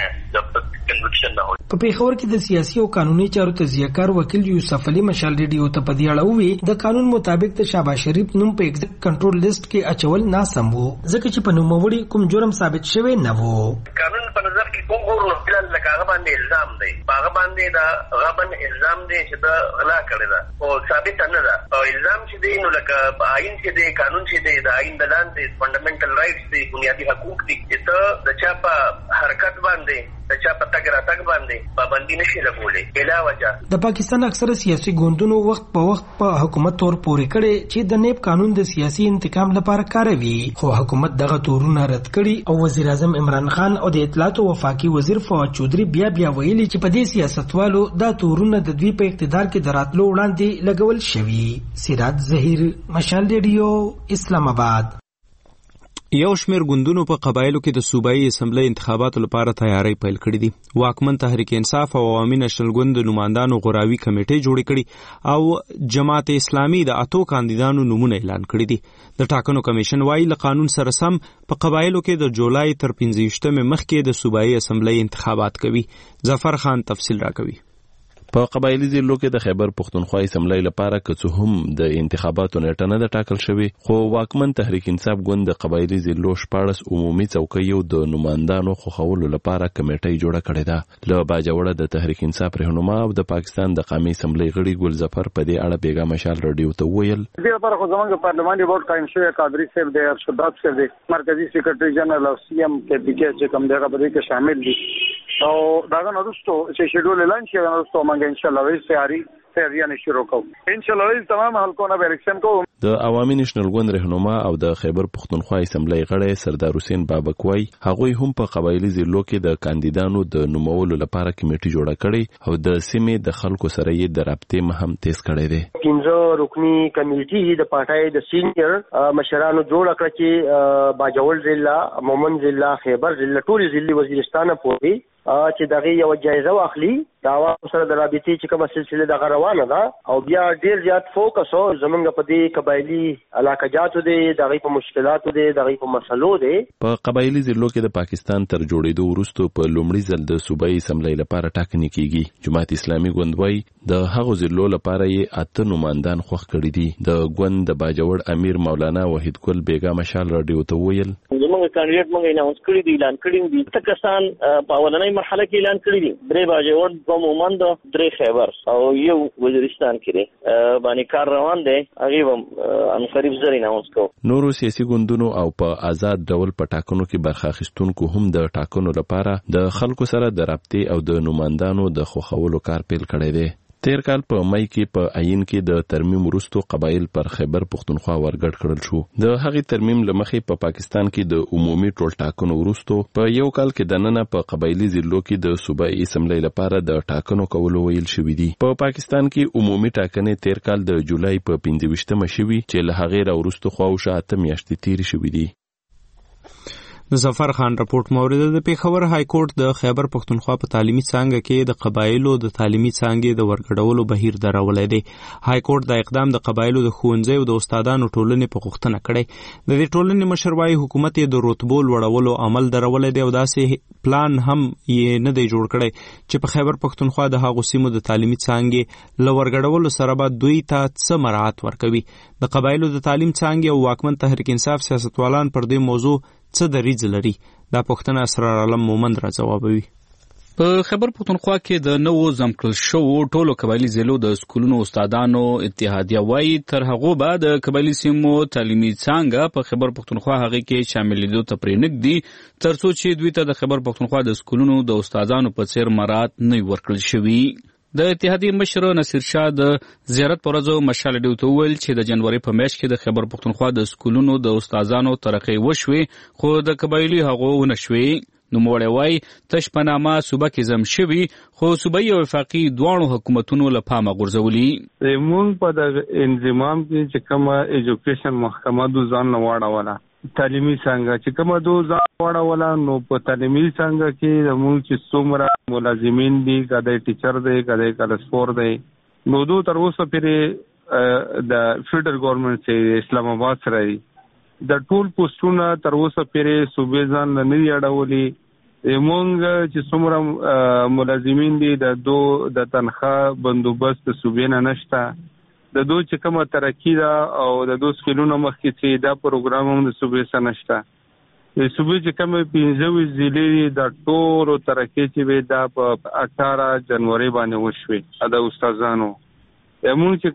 په پیښور کې د سیاسي او قانوني چارو تجزیه‌کار وکیل یوسف علي مشال ریډیو ته په دې اړه وی د قانون مطابق د شهباز شریف نوم په ایگزیکټ کنټرول لیست کې اچول ناسم وو ځکه چې په نوموړي کوم جرم ثابت شوی نه وو. قانون په نظر کې کوم ګورو فلان لکه هغه باندې الزام دی، هغه باندې دا غبن الزام دی چې دا غلا کړی دا او ثابت نه ده او الزام چې دی نو لکه آئین چې دی قانون چې دی د آئین د لاندې فنډامنټل رائټس دی بنیادی حقوق دي چې ته د چا په حرکت باندې د چا په تګ راتګ باندې پابندي نشي لګولې بلا وجه. د پاکستان اکثره سیاسي ګوندونو وخت په وخت په حکومت تور پورې کړي چې د نیب قانون د سیاسي انتقام لپاره کاروي خو حکومت دغه تورونه رد کړي او وزیر اعظم عمران خان او د اطلاعات او وفاقي وزیر فواد چودري بیا ویلي چې په دې سیاستوالو دا تورونه د دوی په اقتدار کې دراتلو وړاندې لګول شوي. سراج ظهیر مشال ریډیو اسلام آباد. یو شمیر ګوندونو په قبایلو کې د صوبایي اسمبلی انتخاباتو لپاره تیاری پیل کړې دي. واکمن تحریک انصاف او عوامي نشنل ګوند د نمائندانو غوراوي کمیټې جوړې کړي او جماعت اسلامي د 8 کاندیدانو نومونه اعلان کړي دي. د ټاکنو کمیشن وايي له قانون سره سم په قبایلو کې د جولای تر 15 مخکې د صوبایي اسمبلی انتخابات کوي. ظفر خان تفصیل راکوي. په قبایلی ضلعو کې د خیبر پښتونخوا اسمبلی لپاره که څه هم د انتخاباتو نیټه نه ده ټاکل شوې خو واکمن تحریک انصاف ګوند د قبایلی ضلعو 14 عمومي څوکیو د نمائندانو خوښولو لپاره کمیټه جوړه کړې ده. له باجوړه د تحریک انصاف رهنما او د پاکستان د قومي اسمبلی غړي ګل ظفر په دې اړه بیګا مشال رادیو ته ویل دې لپاره خو زمونږ پارلماني بورډ قائم شوی قادری صاحب د ارشدات صاحب د مرکزی سیکریټری جنرال او سی ایم کې پی چې کوم دغه بری کې شامل دي او داغه نورستو چې شیډول اعلان شي نورستو مونږ ان شاء الله وی تیاریاں شروع کوو. ان شاء الله تمام حلقونه به الیکشن کوو. د عوامي نشنل ګوند رهنما او د خیبر پښتونخوا اسمبلی غړی سردار حسین بابک وای هغوی هم په قبایلی ضلعو کې د کاندیدانو د نومولو لپاره کمیټه جوړه کړې او د سیمې د خلکو سره یې د رابطې مهم تیز کړی دی. 15 رکنی کمیټي د پټای د سینیئر مشرانو جوړ کړ چې باجوړ ضلع، مومن ضلع، خیبر ضلع ټول ضلع وزیرستان پورې چې دغه یو جایزه واخلي دا سره د رابطې چې کومه سلسله د روانه ده او بیا ډیر زیات فوکس او زمونږ په دې قبایلی علاقاجاتو دي دغه په مشکلاتو دي دغه په مسلو دي. په قبایلی ضلعو کې د پاکستان تر جوړېدو وروسته په لومړي ځل د صوبایي اسمبلی لپاره ټاکنې کیږي. جماعت اسلامي ګوند وايي د هغو ضلعو لپاره یې 8 نمائندان خوښ کړي دي. د ګوند د باجوړ امیر مولانا وحید ګل بیګا مشال رادیو ته ویل زمونږ کاندیدټ موږ اناونس کړی دی، اعلان کړی دی. تکستان په اولنۍ مرحله کې اعلان کړی دی. درې باجوړ 2 مومند 3 خیبر او یو وزیرستان کې باندې کار روان دی هغه هم قریب زری ناونس کو. نورو سیاسي ګوندونو او په آزاد ډول په ټاکنو کې برخه اخیستونکو هم د ټاکنو لپاره د خلکو سره د رابطې او د نوماندانو د خوښولو کار پیل کړی دی. تیر کال په مای کې په عین کې د ترمیم وروسته قبایل پر خیبر پختونخوا ورګډ کړل شو. د هغې ترمیم لمخې په پاکستان کې د عمومي ټول ټاکنو وروسته په یو کال کې دننه په قبایلی ضلعو کې د صوبایي اسمبلی لپاره د ټاکنو کولو ویل شوی دی. په پاکستان کې عمومي ټاکنې تیر کال د جولای په 15مه شوي چې له هغې راوروسته خواوشا 8 میاشتې تیرې شوې دي. د ظفر خان رپورټ مورد د پیښور های کورټ د خیبر پختونخوا په تعلیمي څانګه کې د قبایلو د تعلیمي څانګې د ورګډولو بهیر درولې دی. های کورټ د اقدام د قبایلو د ښوونځي او د استادانو ټولنې په غوښتنه کړې. د دې ټولنې مشر وايي حکومت یې د رتبو لوړولو عمل درولې دی او داسې پلان هم یې نه دی جوړ کړی چې په خیبر پختونخوا د هغو سیمو د تعلیمي څانګې له ورګډولو سره به دوی ته څه مراعات ورکوي. د قبایلو د تعلیم څانګې او واکمن تحریک انصاف سیاستوالان پر دې موضوع څه دریځ لري؟ دا پوښتنه اسرار عالم مومند را ځوابوي. په خیبر پختونخوا کې د نوو ځمکړل شوو ټولو قبایلي ضلعو د سکولونو استادانو اتحادیه وايي تر هغو به د قبایلي سیمو تعلیمي څانګه په خیبر پختونخوا هغې کې شاملېدو ته پرېنږدي تر څو چې دوی ته د خیبر پختونخوا د سکولونو د استادانو په څیر مراعات نه ورکړل شوي. د اتحادیې مشر نصیر شاه د زیارت پر ورځو مشال ډیو ته وویل چې د جنوري په میاشت کې د خیبر پختونخوا د سکولونو د استادانو ترقۍ وشوې خو د قبایلي هغو ونه شوې. نوموړی وایي تش په نامه صوبه کې ضم شوي خو صوبایي او وفاقي دواړو حکومتونو له پامه غورځولي. موږ په دغه انضمام کې چې کومه ایجوکیشن محکمه دو ځان نه واړوله تعلیمي څنګه چې کومه دو ځان واړوله نو په تعلیمي څنګه کې موږ چې څومره ملازمین دي کله ټیچر دی کله کلسپور دی نو دو تر اوسه پرې د فیډرل ګورنمنت چې اسلام آباد سره دی د ټول پوسټونه تر اوسه پرې صوبې ځان نه دی اړولي. موږ چې څومره ملازمین دي د تنخواه بندوبست صوبې نه نشته د دوی چې کومه ترقی ده او د دوی سکلونو مخکې چې دا پروګرام هم د صوبې سره نشته. د صوبې چې کومه 15 ضلعې د ټولو ترقی چې وي دا په 18 جنوري باندې وشوي د استادانو. موږ چې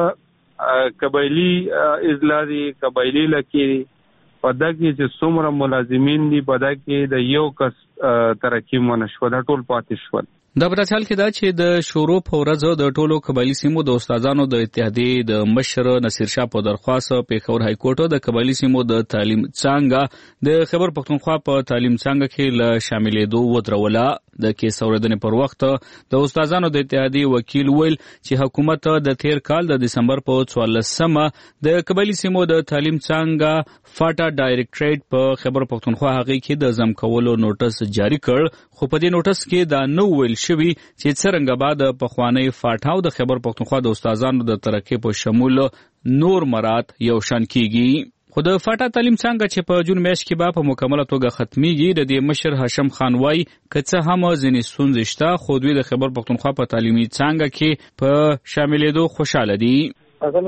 کومه قبایلی اضلاع دي قبایلی لکې په دا کې چې څومره ملازمین دي په دا کې د یو کس ترقی مونه شو دا ټول پاتې شول. دا په حال کې دا چې د شروع په ورځ د ټولو قبایلی سیمو د استادانو د اتحادیې د مشر نصیر شاه په درخواست پیښور های کورټ د قبایلی سیمو د تعلیم څانګه د خیبر پختونخوا په تعلیم څانګه کې له شاملېدو ودروله. د کیس اورېدنې پر وخت د استادانو د اتحادیې وکیل ویل چې حکومت د تیر کال د دسمبر په 14مه د قبایلی سیمو د تعلیم څانګه فاټا ډایریکټریټ په خیبر پختونخوا هغې کې د ضم کولو نوټس جاری کړ خو په دې نوټس کې دا نو ویل شوي چې څرنګه به د پخوانۍ فاټا او د خیبر پختونخوا د استادانو د ترقۍ په شمول نور مراد یو شان کیږي. خو د فاټا تعلیم څانګه چې په جون میاشت کې به په مکمله توګه ختمیږي د دې مشر هاشم خان وایي که څه هم ځینې ستونزې شته خو دوی د خیبر پختونخوا په تعلیمي څانګه کې په شاملېدو خوشحاله دي. اصل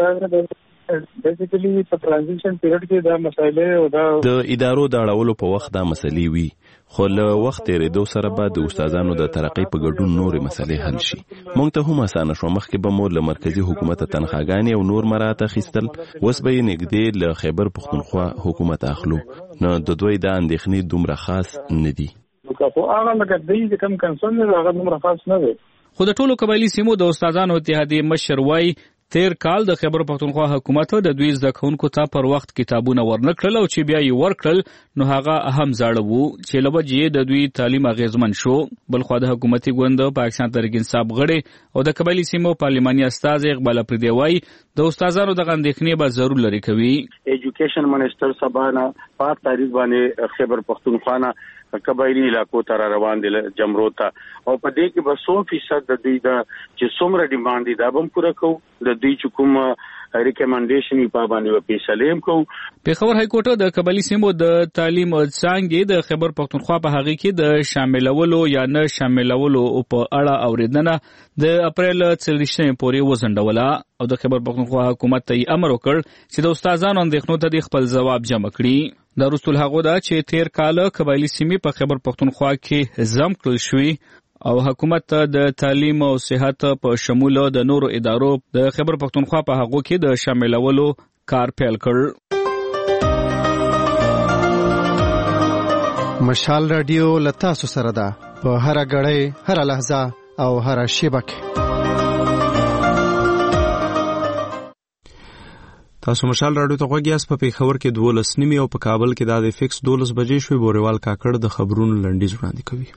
کې بیسیکلی په ترانزیشن پیریډ کې دا مسایلې او دا د ادارو د اړولو په وخت دا مسلې وي خو له وخت تېرېدو سره به د استادانو د ترقۍ په ګډون نورې مسلې حل شي. موږ ته هم اسانه شو مخکې به مو له مرکزي حکومت تنخواګانې او نور مراعات اخیستل اوس به یې نږدې له خیبر پختونخوا حکومت اخلو نو د دوی دا اندېښنې دومره خاص نه دي. خو هغه لکه دوی چې کوم کنسرن دی هغه دومره خاص نه دی. خو د ټولو قبایلي سیمو د استادانو اتحادیې مشر وایي تیر کال د خیبر پختونخوا حکومت د دوی زده کوونکو ته پر وخت کتابونه ورنکړل او چې بیا یې ورکړل نو هغه اهم زاړه وو چې له وجې د دوی تعلیم اغیزمن شو. بلخوا د حکومتي ګوند پاکستان تحریک انصاف غړي او د قبایلي سیمو پارلماني استاد اقبال اپریدی وایي د استادانو دغه اندېښنې به ضرور لرې کوي. ایجوکیشن منسٹر سبانه پاک تاریخ باندې خیبر پختونخوا قبایلی علاقو ته روان دي جمرو ته او په دې کې به 100% د دوی د چې څومره ډیماند دي دا به پوره کوو د دوی چې کوم ریکمنډیشن په باندې پیسلیم کوو. پیښور های کورټ د قبایلی سیمو د تعلیم څانګې د خیبر پختونخوا په هغې کې د شاملولو یا نه شاملولو په اړه اورېدنه د اپریل 24 پورې وځنډوله او د خیبر پختونخوا حکومت ته امر وکړ چې د استادانو اندېښنو ته د خپل ځواب جمع کړي. دا وروسته هغه دا چې تیر کال قبایلی سیمې په خیبر پختونخوا کې ضم کړل شوې او حکومت ته د تعلیم او صحت په شمول د نورو ادارو د خیبر پختونخوا په حقوق کې د شاملولو کار پیل کړ. مشال رادیو لتا سره ده په هر غړې هر لحظه او هر شیبه کې. تاسو مشال رادیو ته غوږی اس په پیښور کې 12:30 او په کابل کې د فکس 12 بجې شوي. بوریوال کاکړ د خبرونو لنډیز وړاندې کوي.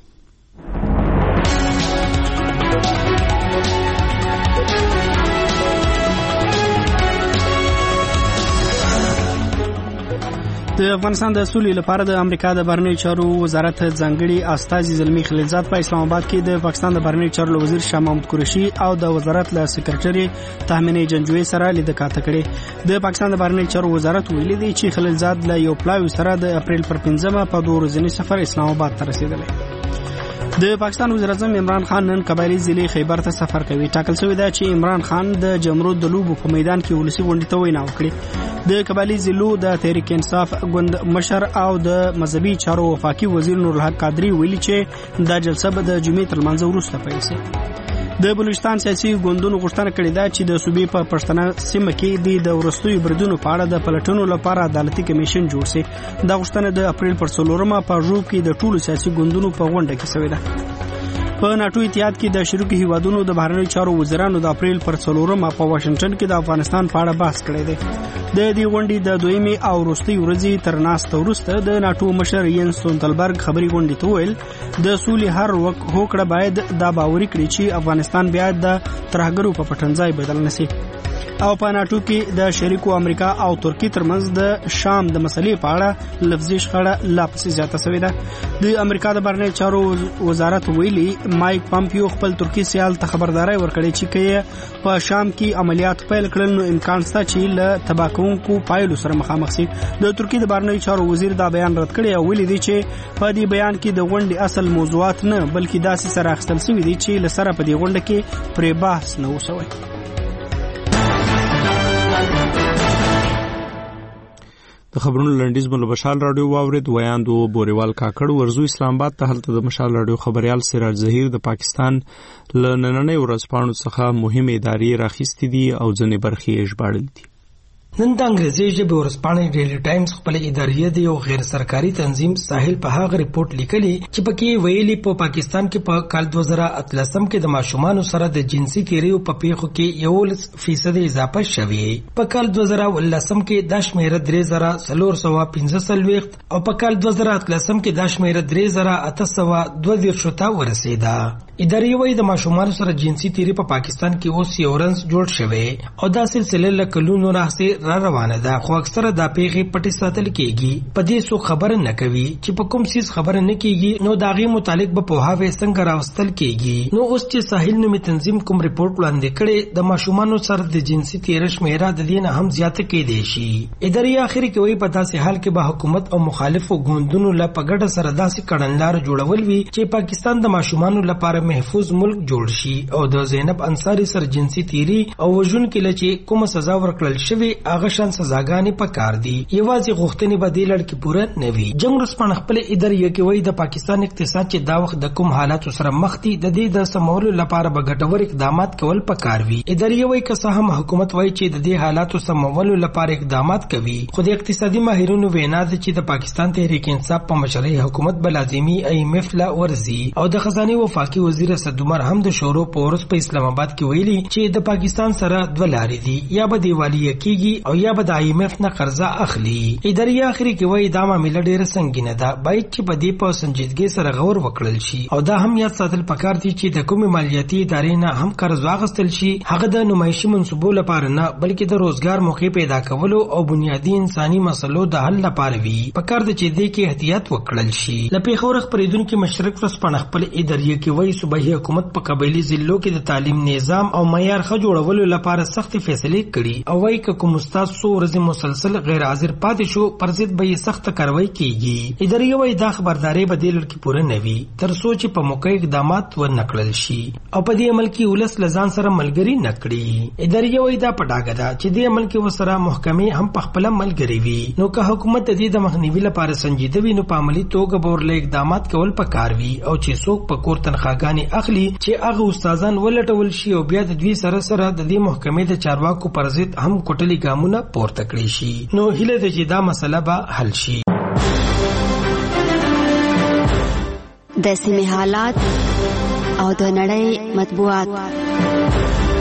د افغانستان د سولې لپاره د امریکا د بهرنیو چارو وزارت ځانګړي استازي زلمی خلیلزاد په اسلام آباد کې د پاکستان د بهرنیو چارو وزیر شاه محمود قریشي او د وزارت له سکرټري تهمینه جنجوي سره لیدل کاته کړي. د پاکستان د بهرنیو چارو وزارت ویلي دی چې خلیلزاد له یو پلاوی سره د اپریل پر 15 په 2 ورځنی سفر اسلام آباد ته رسیدلی. د پاکستان وزیر اعظم عمران خان نن قبایلی ضلع خیبر ته سفر کوي. ټاکل شوی دی چې عمران خان د جمرود د لوبو په میدان کې ولسی غونډه ته وینا وکړي. د قبایلی ضلع د تحریک انصاف ګوند مشر او د مذهبي چارو وفاقي وزیر نورالحق قادری ویلي چې دا جلسه به د جمعې تر منځ وروسته پیل شي. د بلوچستان سیاسي ګوندونو غوښتنه کړې ده چې د صوبې په پښتنه سیمه کې د ورستوي بریدونو په اړه د پلټنو لپاره عدالتي کمیشن جوړ شي. دا غوښتنه د اپریل پر 4 په ژوب کې د ټولو سیاسي ګوندونو په غونډه کې شوې ده. په ناتو اتحاد کې د شریکو هیوادونو د بهرنیو چارو وزیرانو د اپریل پر 4 په واشنگټن کې د افغانستان په اړه بحث کړی دی. د دې غونډې د دویمې او وروستۍ ورځې تر ناسته وروسته د ناتو مشر ینس ستولتنبرګ خبري غونډې ته ویل د سولې هر هوکړه باید دا باوري کړي چې افغانستان بیا د ترهګرو په پټنځای بدل نشي. او په ناتو کې د شریکو امریکا او ترکی ترمنځ د شام د مسلې په اړه لفظي شخړه لا پسې زیاته شوې ده. د امریکا د بهرنیو چارو وزارت ویلي مایک پامپیو خپل ترکی سیال ته خبرداري ورکړې چې کې په شام کې عملیات پیل کړل نو امکان شته چې له تباکونکو پایلو سره مخامخ شي. د ترکی د بهرنیو چارو وزیر دا بیان رد کړی او ویلي دی چې په دې بیان کې د غونډې اصل موضوعات نه بلکې داسې سره اخیستل شوي دي چې له سره په دې غونډه کې پرې بحث نه وشوی. د خبرونو لنډیز بل مشال رادیو واورید ویاندو بوریوال کاکړ ورزو اسلام آباد ته هلته د مشال رادیو خبريال سراج ظهیر د پاکستان ل نننۍ ورځپاڼو څخه مهمه ادارې راخیستې دي او ځنې برخې یې ژباړلې دي. نن د انګریزي ژبې ورځپاڼې ډیلی ټایمز خپل ادارې د یو غیر سرکاري تنظیم ساحل په هغه ریپورت لیکلی چې پکې ویلي په پاکستان کې په کال 2013 کې د ماشومانو سره د جنسي تیریو په پیښو کې 11% اضافه شوې. په کال 2019 کې د شمیره 3415 او په کال 2013 کې د شمیره 3822 ته ورسېده. ادارې وايي د ماشومانو سره جنسي تیری په پاکستان کې اوس یو رنس جوړ شوی او دا سلسله له کلونو راهیسې را روانه ده، خو اکثره دا پیښې پټې ساتل کېږي. په دې څوک خبره نه کوي چې په کوم څه خبره نه کېږي نو دا غي متعلق به په هاوی څنګه راوستل کېږي. نو اوس چې ساحل نومي تنظیم کوم ریپورت وړاندې کړي د ماشومانو سره د جنسي تیرش شمیره د دې نه هم زیاته کېدای شي. ادارې اخر کې وایي په داسې حال کې به حکومت او مخالفو ګوندونو له پګړه سره داسې کړنلار جوړول وي چې پاکستان د ماشومانو لپاره محفوظ ملک جوړ شي او د زینب انصاری سره جنسي تیری او وژن کې لچې کومه سزا ورکړل شوی هغه شان سزاګانې پکار دي. یوازې غوښتنې به د لړ کې پوره نه وي. جنگ رسپان خپل ادارې کې وایي د پاکستان اقتصاد چې دا وخت د کوم حالاتو سره مخ دي د دې د سمولو لپاره به ګټور اقدامات کول پکار وي. ادارې وایي که څه هم حکومت وایي چې د دې حالاتو سمولو لپاره اقدامات کوي، خو د اقتصادي ماهرونو وینا ده چې د پاکستان تحریک انصاف په مشرۍ حکومت بلازمي IMF لا ورزي او د خزانه وفاقي وزیر اسد عمر هم د شورو پورس په اسلام آباد کې ویلي چې د پاکستان سره دوه لارې دي، یا به دیوالیه کیږي او یا به د IMF نه قرضه اخلي. ادارې اخري کې وایي دا معاملې ډېره سنگینه ده، باید چې په دې په سنجیدګۍ سره غور وکړل شي او دا هم یاد ساتل پکار دي چې د کومې مالیاتي ادارې نه هم قرض واغستل شي هغه د نمایشي منصوبو لپاره نه بلکې د روزګار موقع پیدا کولو او بنیادی انساني مسلو د حل لپاره وي. پکار دي چې دې کې احتیاط وکړل شي. لپاره خورخ پریدونکو مشرق رسپن خپل ادارې کې وایي صوبایي حکومت په قبایلی ضلعو کې د تعلیم نظام او معیار ښه جوړولو لپاره سخت فیصلې کړي او وایي که کوم استاد څو ورځې مسلسل غیر حاضر پاتې شو پر ضد به یې سخت کاروایی کیږي. اداري وایي دا خبرداري به دې لړ کې پوره نه وي تر څو چې په موقع اقدامات ونکړل شي او په دې عمل کې ولس له ځان سره ملګري نه کړي. اداري وایي دا په ډاګه ده چې دې عمل کې ورسره محکمې هم په خپله ملګري وي. نو که حکومت د دې د مخنیوي لپاره سنجیده وي نو په عملي توګه به ورله اقدامات کول پکار وي او چې څوک په کور تنخواګانې اخلي چې هغه استادان ولټول شي او بیا د دوی سره سره د دې محکمې د چارواکو پر ضد هم کوټلي ګامونه پورته کړي شي. نو هیله ده چې دا مسله به حل شي. د سیمې حالات او د نړۍ مطبوعات.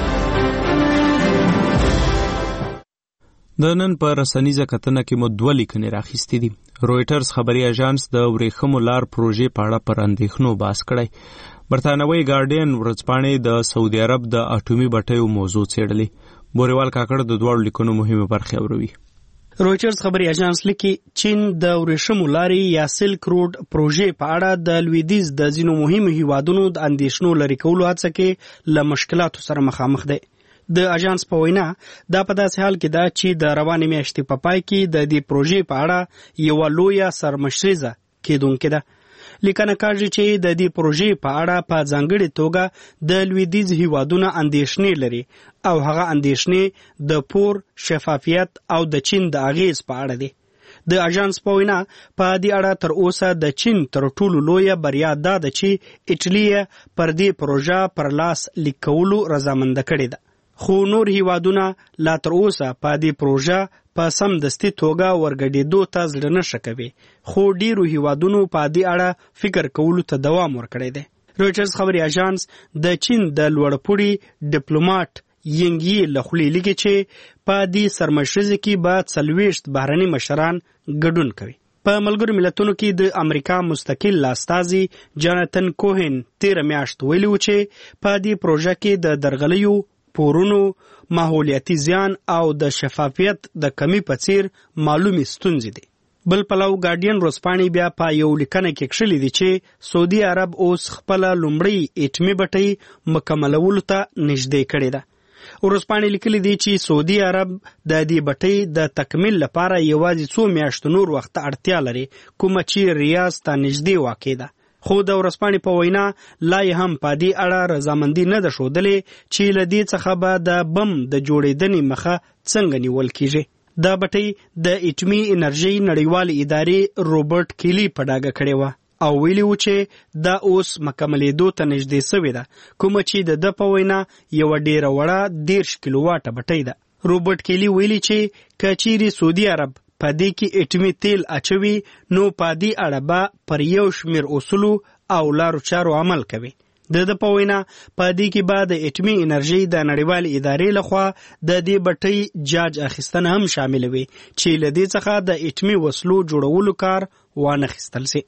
د نن په رسنیزه کتنه کې مو دوه لیکنې راخیستې دي. رویټرز خبري اژانس د ورېښمو لار پروژې په اړه پر اندېښنو بحث کړی. برتانوي ګارډین ورځپاڼې د سعودي عرب د اټومي بټیو موضوع څېړلې. بوریوال کاکړ د دواړو لیکنو مهمه برخې اوروي. رویټرز خبري اژانس لیکي چین د ورېښمو لارې یا سلک روډ پروژې په اړه د لویدیځ د ځینو مهمو هیوادونو د اندېښنو لرې کولو هڅه کې له مشکلاتو سره مخامخ دی. د اژانس په وینا دا په داسې حال کې ده چې د روانې میاشتې په پای کې د دې پروژې په اړه یوه لویه سرمشریزه کېدونکې ده. لیکنه کاږي چې د دې پروژې په اړه په ځانګړې توګه د لویدیځ هیوادونه اندېښنې لري او هغه اندېښنې د پور شفافیت او د چین د اغیز په اړه دي. د اژانس په وینا په دې اړه تر اوسه د چین تر ټولو لویه بریا دا ده چې ایټالیا پر دې پروژه پر لاس لیک کولو رضامنده کړې ده. خو نور هیوادونه لا تر اوسه په دې پروژه په سمدستي توګه ورګډېدو ته زړه نه ښه کوي. خو ډیرو هیوادونو په دې اړه فکر کولو ته دوام ورکړی دی. رویټرز خبري اژانس د چین د لوړپوړي ډیپلوماټ ینګ یي له خولې لیکي چې په دې سرمشریزه کې به 40 بهرني مشران ګډون کوي. په ملګرو ملتونو کې د امریکا مستقل استازي جاناتن کوهن 13 میاشت ویلي و چې په دې پروژه کې د درغلیو پورونو ماحولیاتي زیان او د شفافیت د کمی په څیر معلومي ستونزې دي. بل پلو ګارډین ورځپاڼې بیا په یو لیکنه کې کښلي دي چې سعودي عرب اوس خپل لومړی اټمي بټۍ مکملولو ته نږدې کړې ده. ورځپاڼې لیکلي دي چې سعودي عرب د دې بټۍ د تکمیل لپاره یوازې څو میاشتو نور وخت اړتیا لري کومه چې ریاض ته نږدې واقع ده. خو د ورځپاڼې په وینا لا یې هم په دې اړه رضامندي نه ده ښودلې چې له دې څخه به د بم د جوړېدنې مخه څنګه نیول کیږي. دا بټۍ د اټمي انرژۍ نړیوالې ادارې روبرټ کیلی په ډاګه کړې وه او ویلي و چې دا اوس مکملېدو ته نږدې سوې ده کومه چې د په وینا یوه ډیره وړه 10 کیلو واټه بټۍ ده. روبرټ کیلی ویلي چې که چیرې سعودي عرب په دې کې اټمي تیل اچوي نو په دې اړه به پر یو شمېر اصولو او لارو چارو عمل کوي. د په وینا په دې کې به د اټمي انرژۍ د نړیوالې ادارې لخوا د دې بټۍ جاج اخیستنه هم شامل وي چې له دې څخه د اټمي وسلو جوړولو کار وانخیستل سي.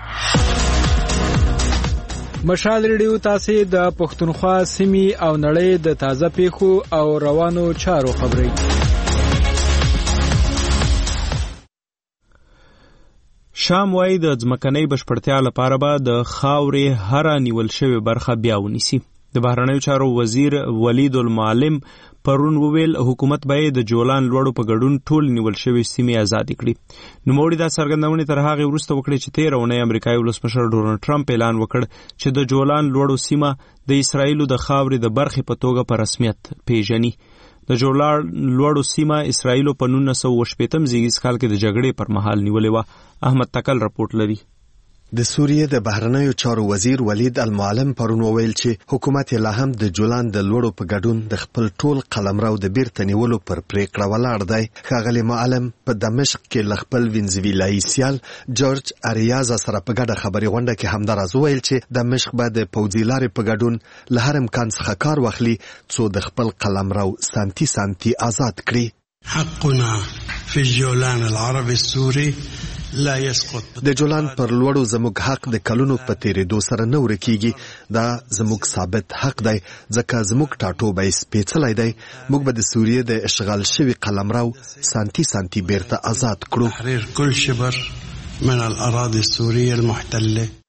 مشال ریډیو تاسو د پښتونخوا سیمې او نړۍ د تازه پیښو او روانو چارو خبري. شام وايي د ځمکنۍ بشپړتیا لپاره به د خاورې هره نیول شوې برخه بیا ونیسي. د بهرنیو چارو وزیر ولید المعلم پرون وویل حکومت به د جولان لوړو په ګډون ټول نیول شوې سیمې آزادې کړي. نوموړي دا څرګندونې تر هغې وروسته وکړې چې 13 اونۍ امریکایي ولسمشر ډونالډ ټرمپ اعلان وکړ چې د جولان لوړو سیمه د اسرائیلو د خاورې د برخې په توګه په رسمیت پیژني. د جولان لوړو سیمه اسرائیلو په 1980 زیږیز کال کې د جګړې پر مهال نیولې وه. احمد تکل رپورټ لري. د سوریې د بهرنیو چارو وزیر ولید المعلم پرون وویل چې حکومت لا هم د جولان د لوړو په ګډون د خپل ټول قلمرو د بیرته نیولو پر پریکړه ولاړ دی. ښاغلی معلم په دمشق کې له خپل وینزویلایي سیال جورج اریازا سره په ګډه خبري غونډه کې همداراز وویل چې دمشق به د پوځي لارې په ګډون له هر امکان څخه کار واخلي څو د خپل قلمرو سانتي سانتي آزاد کړي. حقنا فی الجولان العربي السوري لا يسقط. د جولان پر لوړو زموږ حق د کلونو په تیریدو سره نه ورکیږي. دا زموږ ثابت حق دی ځکه زموږ ټاټوبی سپېڅلی دی. موږ به د سوریې د اشغال شوي قلمرو سانتي سانتي بیرته آزاد کړو. تحرير كل شبر من الأراضي السورية المحتلة.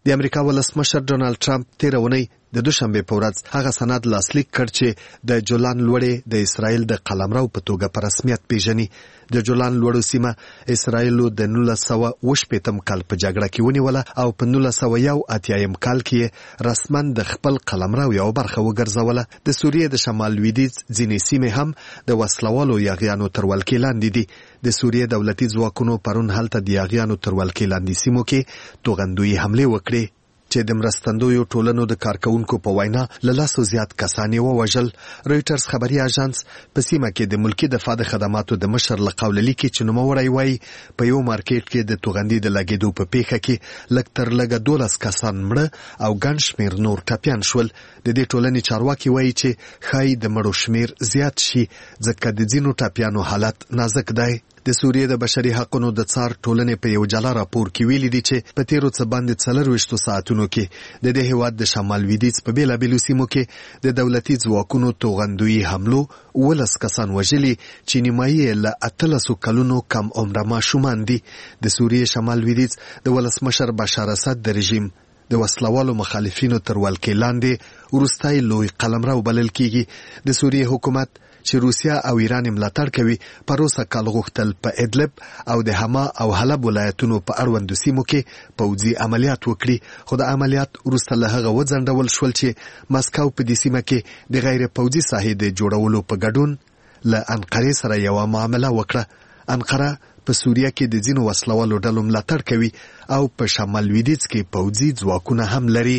د امریکا ولسمشر ډونالد ټرمپ تیر اونۍ د دوشنبه په ورځ هغه سند لاسلیک کړ چې د جولان لوړې د اسرائیل د قلمرو په توګه په رسمیت پیژني. د جولان لوړو سیمه اسرائیل د 1980 کال په جګړه کې ونیوله او په 1981 کال کې رسما د خپل قلمرو یو برخه وګرځوله. د سوریې د شمال لویدیځ ځینې سیمې هم د وسلوالو یاغیانو تر ولکې لاندې دي. د سوریې دولتي ځواکونو پرون هلته د یاغیانو تر ولکې لاندې سیمو کې توغندوی حمله وکړې چې د مرستندویو ټولنو د کارکونکو په وینا له 100 زیات کسان یې ووژل. رویټرز خبري اژانس په سیمه کې د ملکی دفاع د خدماتو د مشر له قوله لیکي چې نوموړی وایي په یو مارکیټ کې د توغندي د لګیدو په پیښه کې لږ تر لږه 12 کسان مړه او ګڼ شمېر نور ټپیان شول. د دې ټولنې چارواکي وایي چې ښایي د مړو شمېر زیات شي ځکه د ځینو ټپیانو حالت نازک دی. د سوریې د بشري حقوقو د څار ټولنې په یو جلا راپور کې ویلي دي چې په تیرو څه باندې 24 ساعتونو کې د دې هیواد د شمال لویدیځ په بیلابیلو سیمو کې د دولتي ځواکونو توغندوی حملو 12 کسان وژلي چې نیمایي له 13 کلونو کم عمره ماشومان دي. د سوریې شمال لویدیځ د ولسمشر بشار اسد د رژیم د وسلوالو مخالفینو تر ولکې لاندې وروستی لوی قلمرو بلل کیږي. د سوریې حکومت چې روسیا او ایران ملاتړ کوي پروسه کال غوښتل په ادلب او د حما او حلب ولایتونو په اړوندو سیمو کې پوځي عملیات وکړي، خو د عملیات وروسته له هغه وځنډول شول چې مسکو په دې سیمه کې د غیر پوځي ساحې د جوړولو په ګډون له انقرې سره یو معامله وکړه. انقره په سوریه کې د ځینو وسلوالو ډلو ملاتړ کوي او په شمال لویدیځ کې پوځي ځواکونه هم لري.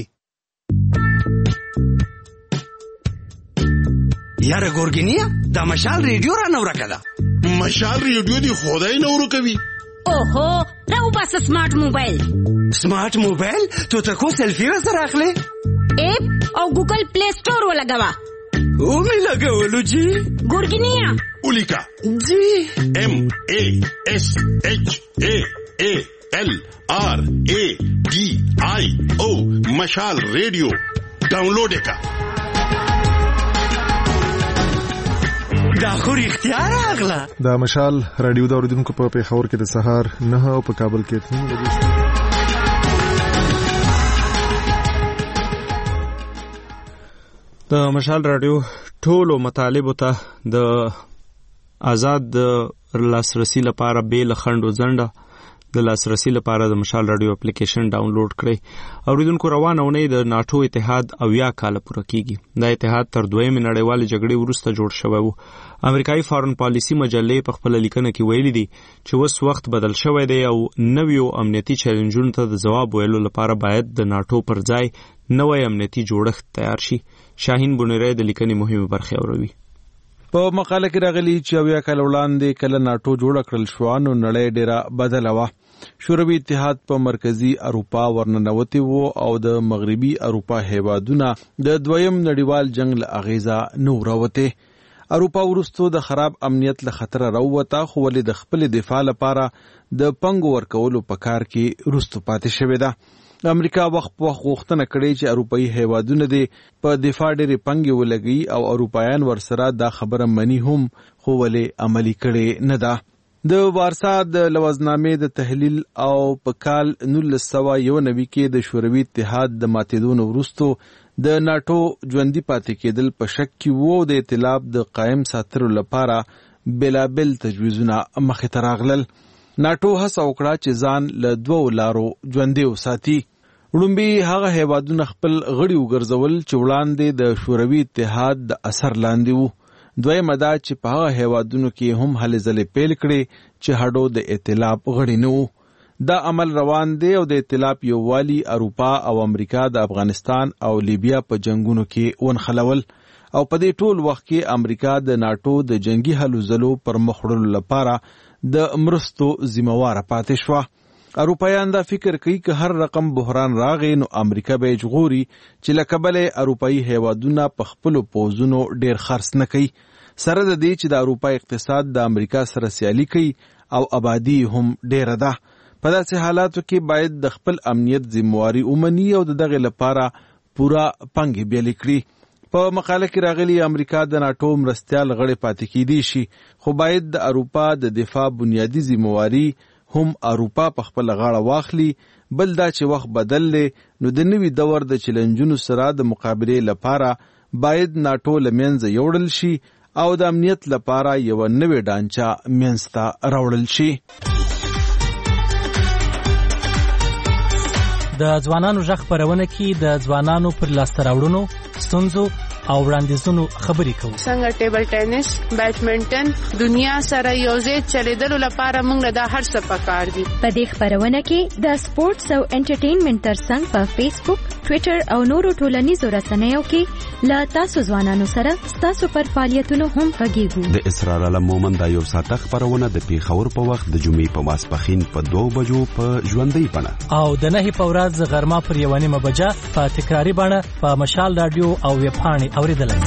یاره ګورګینیا دا مشال ریډیو را نو راکړه. مشال ریډیو دی خدای نو ورکوي. اوهو راو بس سمارټ موبایل. سمارټ موبایل ته تاسو سلفي سره اخلي اپ او ګوګل پلی سٹور ولګوا. او می لګولو جی ګورګینیا اولیکا جی MASHALRADIO مشال ریډیو ډاونلوډ وکړه. دا خو اختیار اغلا. دا مشال رادیو دا اوریدونکو په پیښور کې د سهار 9 او په کابل کې 3 بجې. د مشال رادیو ټولو مطالبو ته د آزاد لاسرسي لپاره بیل خندو زنده د لاسرسي لپاره د مشال رادیو اپلیکیشن ډاونلوډ کړئ. اوریدونکو روانه اونۍ د ناتو اتحاد 80 کال پوره کیږي. دا اتحاد تر دویمې نړیوالې جګړې وروسته جوړ شوی و. امریکایي فارن پالیسي مجلې په خپل لیکنه کې ویلي دي چې اوس وخت بدل شوی دی او نویو امنیتي چیلنجونو ته د ځواب ویلو لپاره باید د ناتو پر ځای نوی امنیتي جوړښت تیار شي. شاهین بونری د لیکنې مهمه برخه اوروي. په مقاله کې راغلي چې 80 کال وړاندې کله ناتو جوړ کړل شو نو نړۍ ډیره بدله وه. شوروي اتحاد په مرکزی اروپا ورننوتی وو او د مغربي اروپا هیوادونه د دویم نړیوال جنگ له اغیزه نو راوته. اروپا ورستو د خراب امنیت له خطر راوته، خو ولې د خپل دفاع لپاره د پنګ ورکولو په کار کې رستو پاتې شوې ده. امریکا وخت په وخت غوښتنه کړې چې اروپایي هیوادونه دې په دفاع ډېرې پنګې ولګي او اروپایان ورسره دا خبره مني هم، خو ولې عملي کړې نه ده. د وارسا د لوزنامې د تحلیل او په کال 1991 کې د شوروي اتحاد د ماتېدو وروسته د ناتو ژوندۍ پاتې کېدل په شک کې وو. د ائتلاف د قائم ساتلو لپاره بلابل تجویزونه مخې ته راغلل. ناتو هڅه وکړه چې ځان له 2 لارو ژوندۍ وساتي. وړومبي هغه هیوادونه خپل غړي وګرځول چې وړاندې د شوروي اتحاد د اثر لاندې وو. دویمه دا چې په هغه هیوادونو کې هم هلې ځلې پیل کړې چې هډو د ائتلاف غړي نه وو. دا عمل روان دی او د ائتلاف یووالي اروپا او امریکا د افغانستان او لیبیا په جنگونو کې ونخلول او په دې ټول وخت کې امریکا د ناتو د جنگي هلو ځلو پر مخ وړلو لپاره د مرستو ذمہواره پاتې شوه. اروپایان دا فکر کوي که هر رقم بحران راغی نو امریکا به جغوري چې لکبل اروپایي هیوادونه په خپل پوزونو ډیر خرڅ نه کوي، سره د دې چې د اروپا اقتصاد د امریکا سره سیالي کوي او آبادی هم ډیره ده. په داسې حالاتو کې باید د خپل امنیت ذمہواری ومني او دغه لپاره پورا پنګ بیل کړي. په مقاله کې راغلي امریکا د ناتو مرستیال غړي پاتې کیدی شي، خو باید د اروپا د دفاع بنیادی ذمہواری هم اروپا په خپل غاړه واخلي بل دا چې وخت بدل لې نو د نوي دور د چیلنجونو سره د مقابلې لپاره باید ناټو له منځه یوړل شي او د امنیت لپاره یو نوې ډانچه منځته راوړل شي. د ځوانانو ژغ خپرونه کې د ځوانانو پر لاسته راوړنو، ستونزو او وړاندیزونو خبرې کوو. څنګه ټیبل ټینس، بیډمنټن دنیا سره یوځای چلیدلو لپاره موږ له دا هر څه پکار دي. په دې خبرونه کې د سپورتس او انټرټینمنټ ترڅنګ په فیسبوک، ټوئیټر او نورو ټولنیزو رسنیو کې له تاسو ځوانانو سره تاسو پر فعالیتونو هم غږیږو. د اسرار علم مومن دا یو ساعته خبرونه د پیښور په وخت د جمعې په ماسپښین په 2 بجو په ژوندۍ بڼه او د 9 په ورځ غرمه پر 1:30 بجه په تکراری بڼه په مشال رادیو او ویب پاڼې اوریدلای.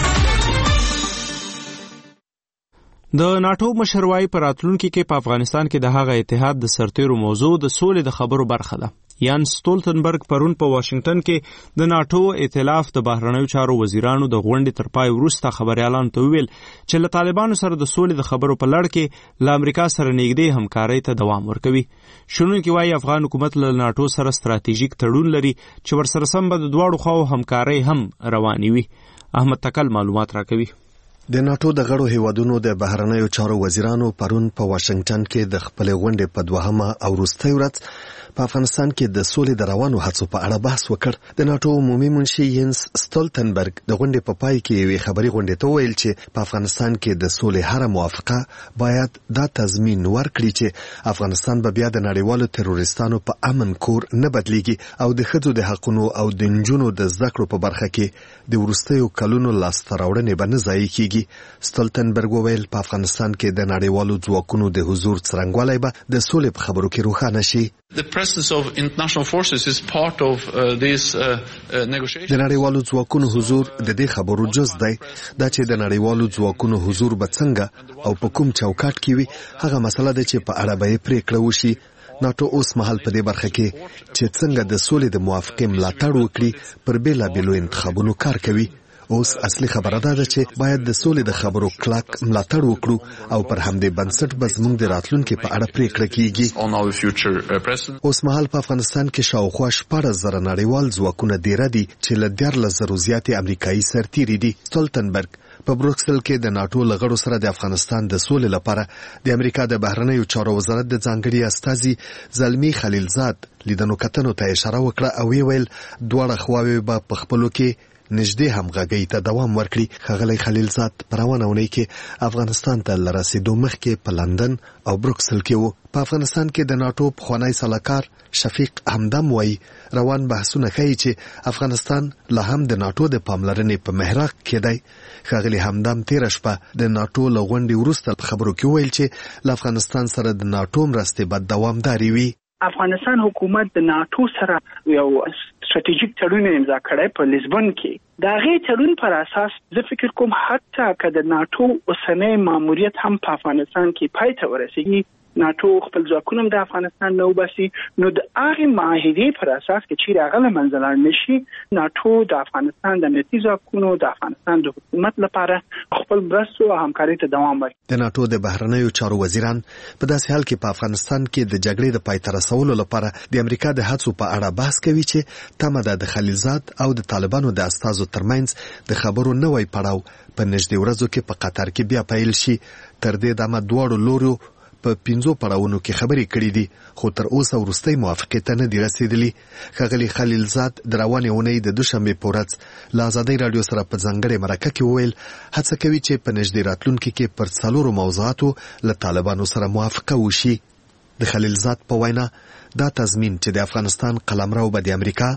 د ناټو مشروعي پر راتلونکي کې په افغانستان کې د هغه اتحاد د سرتیرو موضوع د سولې د خبرو برخه ده. یان سټولتنبرګ پرون په واشنگټن کې د ناټو ائتلاف د بهرنیو چارو وزیرانو د غونډې تر پای وروسته خبريالانو ته ویل چې له طالبانو سره د سولې د خبرو په لړ کې له امریکا سره نږدې همکارۍ ته دوام ورکوي. شنونکي وايي افغان حکومت له ناټو سره ستراتیژیک تړون لري چې ورسره سم به د دواړو خواو همکارۍ هم رواني وي. احمد تکل معلومات راکوي. د ناټو د غړو هیوادونو د بهرنیو چارو وزیرانو پرون په واشنگټن کې د خپل غونډې په 2مه او وروستۍ ورځ په افغانستان کې د سولې د روانو هڅو په اړه بحث وکړ. د ناټو عمومي منشي یینس سټولتنبرګ د غونډې په پای کې یوې خبري غونډې ته ویل چې په افغانستان کې د سولې هر موافقه باید دا تضمین ورکړي چې افغانستان به بیا د نړیوالو تروریستانو په امن کور نه بدلیږي او د ښځو د حقوقو او د نجونو د زده کړو په برخه کې د وروستیو کلونو لاسته راوړنې به نه ضایع کیږي. سټولتنبرګ وویل په افغانستان کې د نړیوالو ځواکونو د حضور څرنګوالی به د سولې په خبرو کې روښانه شي. The presence of international forces is part of these negotiations. د نړیوالو ځواکونو حضور د دې خبرو جز دی. دا چې د نړیوالو ځواکونو حضور به څنګه او په کوم چوکاټ کې وي هغه مسله ده چې په اړه به پریکړه وشي. ناټو اوس مهال په دې برخه کې چې څنګه د سولې د موافقې ملاتړ وکړي پر بیلابیلو انتخابونو کار کوي. اوس اصلي خبره ده چې باید د سولې د خبرو کلک ملاتړ وکړو او پر همدې بنسټ به زموږ د راتلونکي په اړه پریکړه کیږي. اوس مهال په افغانستان کې شاوخوا 14,000 نړیوال ځواکونه دیره دي چې له 14,000 زیاتې امریکایي سرتیري دي. سټولتنبرګ په بروکسل کې د ناټو لغړو سره د افغانستان د سولې لپاره د امریکا د بهرنیو چارو وزارت د ځانګړي استازي زلمی خلیلزاد لیدنو کتنو ته اشاره وکړه او ویل دواړه خواوې به په خپلو کې نږدې همغږۍ ته دوام ورکړي. ښاغلی خلیلزاد په روانه اونۍ کې افغانستان ته له رسېدو مخکې په لندن او بروکسل کې و. په افغانستان کې د ناټو پخوانی سلاکار شفیق همدم وایي روان بحثونه ښیي چې افغانستان لا هم د ناټو د پاملرنې په محراق کې دی. ښاغلی همدم تېره شپه د ناټو له غونډې وروسته په خبرو کې وویل چې له افغانستان سره د ناټو مرستې به دوامدارې وي. افغانستان حکومت د ناټو سره یو ستراتیژیک تړون امضا کړی په لیزبون کې. دا غي تړون پر اساس زه فکر کوم حتی که د ناټو اوسنۍ ماموریت هم په افغانستان کې پای ته ورسیږي ناټو خپل ځواکونه د افغانستان نه وباسي نو د هغه معاهدې پر اساس کې چې راغله منځلار نشي ناټو د افغانستان د امنیتي ځواکونو د افغانستان د حکومت لپاره خپل مرستو او همکارۍ ته دوام ورکړي. د ناټو د بهرنیو چارو وزیران په داسې حال کې په افغانستان کې د جګړې د پای ته رسولو لپاره د امریکا د هڅو په اړه بحث کوي چې تمه ده د خلیلزاد او د طالبانو د استازو ترمنځ د خبرو نوی پړاو په نږدې ورځو کې په قطر کې بیا پیل شي. تر دې دمه دواړو لورو په 5 پړاوونو کې خبرې کړې دي خو تر اوسه وروستۍ موافقې ته نه دي رسیدلي. ښاغلی خلیلزاد د روانې اونۍ د دوشنبې په ورځ له ازادۍ راډیو سره په ځانګړې مرکه کې وویل هڅه کوي چې په نږدې راتلونکي کې پر 4 موضوعاتو له طالبانو سره موافقه وشي. د خلیلزاد په وینا دا تضمین چې د افغانستان قلمرو به د امریکا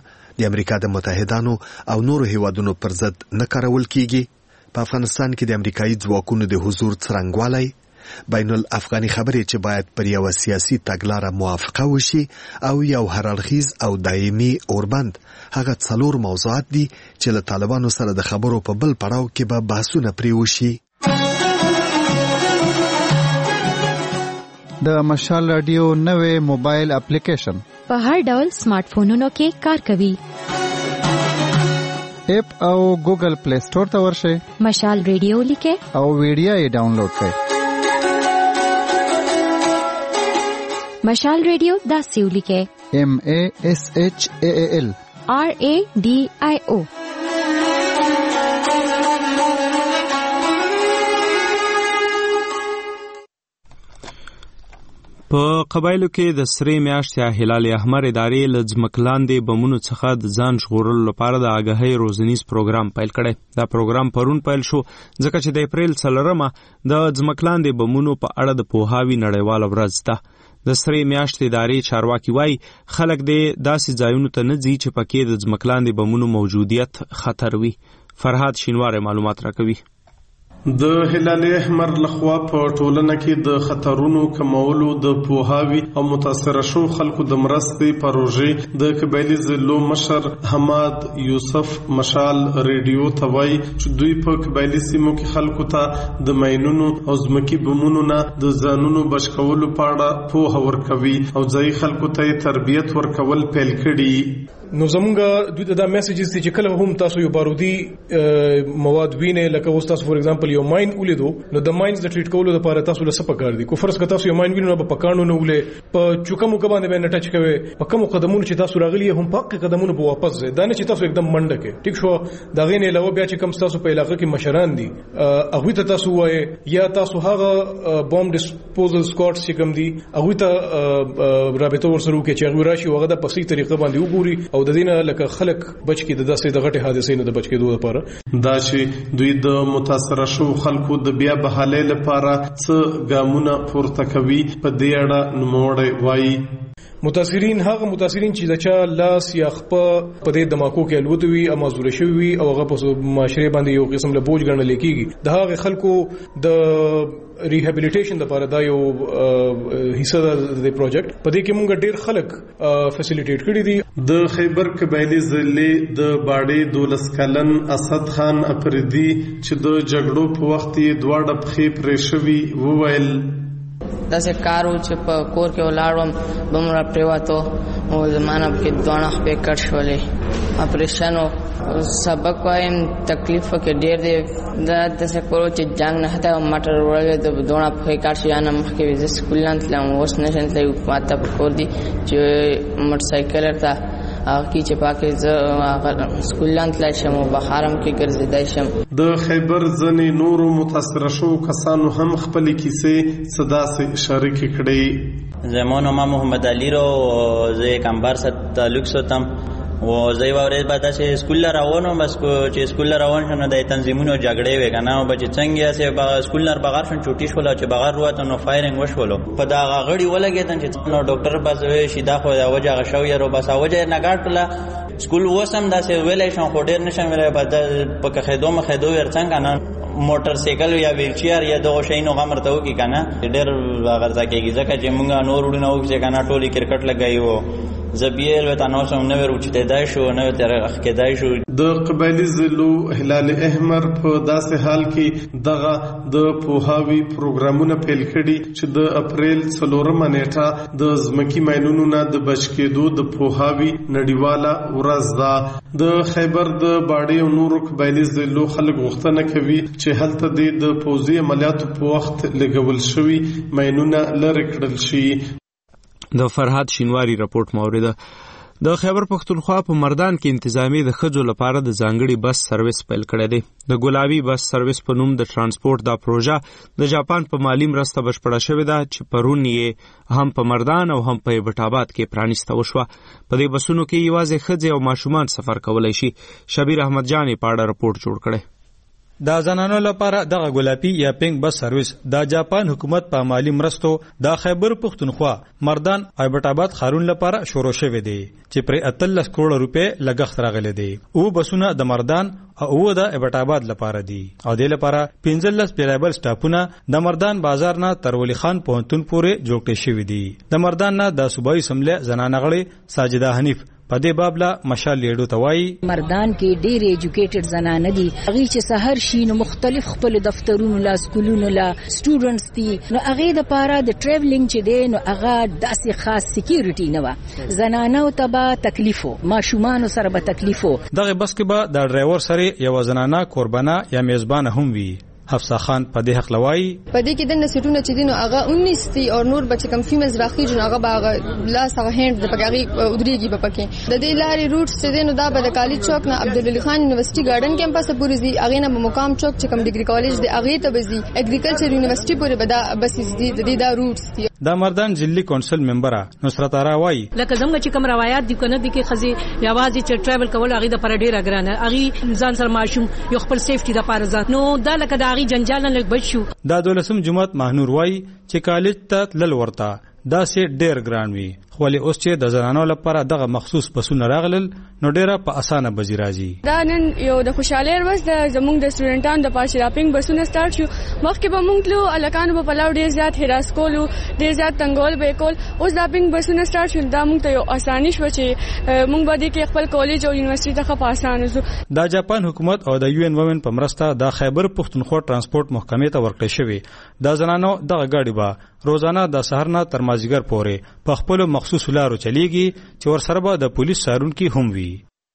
د متحدانو او نورو هیوادونو پر ضد نه کارول کیږي. په افغانستان کې د امریکایي ځواکونو د حضور څرنګوالی بین الافغاني خبرې چې باید پر یو سیاسي تګلاره موافقه وشي او یو هررخیز او دایمي اوربند هغه 4 موضوعات دي چې له طالبانو سره د خبرو په بل پړاو کې به بحثونه پرې وشي. د مشال رادیو نوې موبایل اپلیکیشن په هر ډول سمارټ فونونو کې کار کوي. اپ او ګوګل پلی سٹور ته ورشئ مشال رادیو لیکه او ویډیو یې ډاونلوډ کړئ. مشال ریډیو داسې ولیکئ MASHAAL RADIO. په قبایلو کې د سری میاشتې هلال احمر ادارې له ځمکلاندې بمونو څخه د ځان ژغورلو لپاره د آګاهۍ روزنیز پروګرام پیل کړی. دا پروګرام پرون پیل شو ځکه چې د اپریل 4 د ځمکلاندې بمونو په اړه د پوهاوي نړیواله ورځ ده. د سری میاشتې ادارې چارواکي وایي خلک دې داسې ځایونو ته نه ځي چې پکې د ځمکلاندې بمونو موجودیت خطر وي. فرهاد شینواری معلومات راکوي. د هلال احمر لخوا په ټولنه کې د خطرونو کمولو د پوهاوي او متاثره شو خلکو د مرستې پروژې د قبایلی ضلعو مشر حماد یوسف مشال ریډیو ته وایي چې دوی په قبایلی سیمو کې خلکو ته د ماینونو او ځمکې بمونو نه د ځانونو بچ کولو په اړه پوهه ورکوي او ځایي خلکو ته تربیت ورکول پیل کړي. نو زمونږ دوی ته دا میسیجز چې کله هم تاسو یو بارودي مواد وینئ لکه اوس تاسو فور ایگزامپل یو ماین ولیدو نو د ماینز د ټریټ کولو لپاره تاسو له څه پکار دي. کو فرض که تاسو یو ماین وینئ نو په پکانو نه ولې په چوکمو کې باندې نه ټچ کوي په کوم قدمونو چې تاسو راغلي هم په قدمونو په واپس ځئ دا نه چې تاسو एकदम منډه کې ټیک شو. دا غینې علاوه بیا چې کوم تاسو په علاقې کې مشران دي هغه ته تاسو وایي یا تاسو هغه بوم ډیسپوزل سکواډز چې کوم دي هغه ته رابطه ورسره وکړي چې هغه راشي هغه د پسې طریقه باندې وګوري او د دینه لکه خلک بچ کی د داسې د غټي حادثې نه د بچ کېدو لپاره دا چې دوی د متاثره شو خلکو د بیا بحالې لپاره څه ګامونه پورته کوي په دې اړه نوموړی وایي. متاثرین هغه متاثرین چې د چا لاس یا خپه په دې دماکو کې الوت وي او مازور شوی وي او هغه په معاشره باندې یو قسم له بوج ګڼل کېږي د هغه خلکو د ریهابیلیټیشن لپاره دا یو حصہ د پروجیکټ په دې کې موږ ډېر خلک فیسیلیټیټ کړی دي. د خیبر قبایلی ضلع د باډې 12 کلن اسد خان افریدي چې د جګړو په وخت یې دواړه پښې پرې شوي وویل داسې کار و چې په کور کې ولاړم بمره پریواتو او زمانه کې دوه خپې کټ شولې اپریشن سبق وایم تکلیف کې ډېر دی دا داسې کورو چې جنگ نه هدا مټر وړل د دوه خپې کټ شي نه مخکې وځ سکول نه تلم اوس نشم تللی پاته په کور دي چې موټر سایکل ته هغه کې چې پاکه سکول لاند لا شم او بخارم کې ګرځیدای شم. د خیبر ځنې نورو متاثر شو کسانو هم خپل کیسې صدا سره شریک کړي. زمونږ ما محمد علي رو زه کمبر سره تعلق ساتم و زه ورځ بعد چې سکول روانم بس کو چې سکول روان شنه د تنظیمونو جګړې وکنه او بچ څنګه سه سکول نر بغیر شون چوټی شول چې بغیر وته نو فایرینګ وشولو په دا غړي ولګیدل چې نو ډاکټر بس شیدا خو دا وجه غشو یې رو بس وجه نګاټله سکول وسم دا سه ویلې شون خو ډیر نشم ویلې بعد په خېدو مخېدو ورڅنګ نه موټر سایکل یا ویل چیر یا دغه شی نو غمرته وکي کنه ډیر غرضه کېږي ځکه چې مونږ نور وډنه وکړي کنه ټولي کرکټ لګایو زبیل وته نو سم نو ورچته دای شو نو تر اخکې دای شو. د قبایلی ضلعو هلال احمر په داسې حال کې دغه د پوهاوي پروګرامونه پیل کړي چې د اپریل 4 نیټه د ځمکې ماینونو نه د بچ کېدو د پوهاوي نړیواله ورځ ده. د خیبر د باډې او نورو قبایلی ضلعو خلک غوښتنه کوي چې هلته د پوځي عملیاتو په وخت لګول شوي ماینونه لرې کړل شي. د فرهاد شینواری راپورټ موریده. د خیبر پختونخوا په مردان کې انتظامی د خځو لپاره د ځانګړي بس سرویس پیل کړی دی. د ګلابي بس سرویس په نوم د ترانسپورت دا پروژه د جاپان په مالی مرسته بشپړه شوې ده چې پرون یې هم په مردان او هم په بټاباد کې پرانیسته وشوه. په دې بسونو کې یوازې ښځې او ماشومان سفر کولی شي. شبیر احمد جان په اړه راپورټ جوړ کړی. دا زنانو لپاره دغه ګلابي یا پینګ بس سرویس د جاپان حکومت په مالی مرستو د خیبر پختونخوا مردان او بټاباد خارون لپاره شروع شوې دي چې پر 13 کروڑ روپے لګښت راغلي دي. او بسونه د مردان او د بټاباد لپاره دي او د لپاره 15 پیرابل سټاپونه د مردان بازار نه تر ولی خان پوهنتون پورې جوړ شوي دي. د مردان نه د صوبایي سمله زنانغړي ساجده حنیف په دې بابلا مشال لیډو توای مردان کې ډېر ایجوکیټډ زنانه دي هغه چې سحر شین مختلف خپل دفترونو لا سکولونو لا سټوډنټس دي نو هغه د پاره د ټریولینګ چې دی نو هغه داسې خاص سکیورټي نه و زنانه او تبا تکلیفو ماشومان سره به تکلیفو دغه بس کې به د ډرایور سره یو زنانه قربانه یا میزبان هم وي. حفصه خان په دې حق لوي په دې کې د نسټونو چې دینو هغه 19 تی او نور بچ کم فیمز راخي جن هغه باغ لا سغه هند د پګاری ودریږي په پکې د دې لارې روټ چې دینو دا به د کالج چوک نه عبدالعلی خان یونیورسيټي ګارډن کیمپس پورې زی هغه نه مقام چوک چې کم ډیګري کالج دی هغه ته بزي اګریکلچر یونیورسيټي پورې بدا بس دي د دې دا روټس دي دا مردان ضلعي کونسل ممبر نصرت ارا وای لکه زموږ چې کوم روایت دي کنه د کې خزي یوازې چې ټریول کول هغه د پر ډیره ګرانه هغه ځان سره ماشوم یو خپل سیفټي د پاره ځات نو دا لکه د هغه جنجال نه لګ بچو دا 12 جمعه ماهنور وای چې کالج ته تلل ورته دا سي ډیر ګران وي خو له اوس چې د زنانو لپاره دغه مخصوص بسونه راغلل نو ډیره په اسانه بزی راځي دا نن یو د خوشاله ورځ د زموږ د سټوډنټانو د پاره شاپینګ بسونه سٹارټ شو مخکې به موږ له الکان په پلاو ډیر زیات هراس کولو ډیر زیات تنګول به کول اوس شاپینګ بسونه سٹارټ شول دا موږ ته یو اساني شو چې موږ باندې کې خپل کالج او یونیورسيټي ته په اسانه زو دا جاپان حکومت او د UN وومن په مرسته د خیبر پختونخوا ترانسپورت محکمې ته ورکړل شوی دا زنانو دغه گاډي به روزانه د سحر نه تر مازیګر پورې په خپل مخصوص لارو چلیږي چې ورسره به د پولیس سارونکي هم وي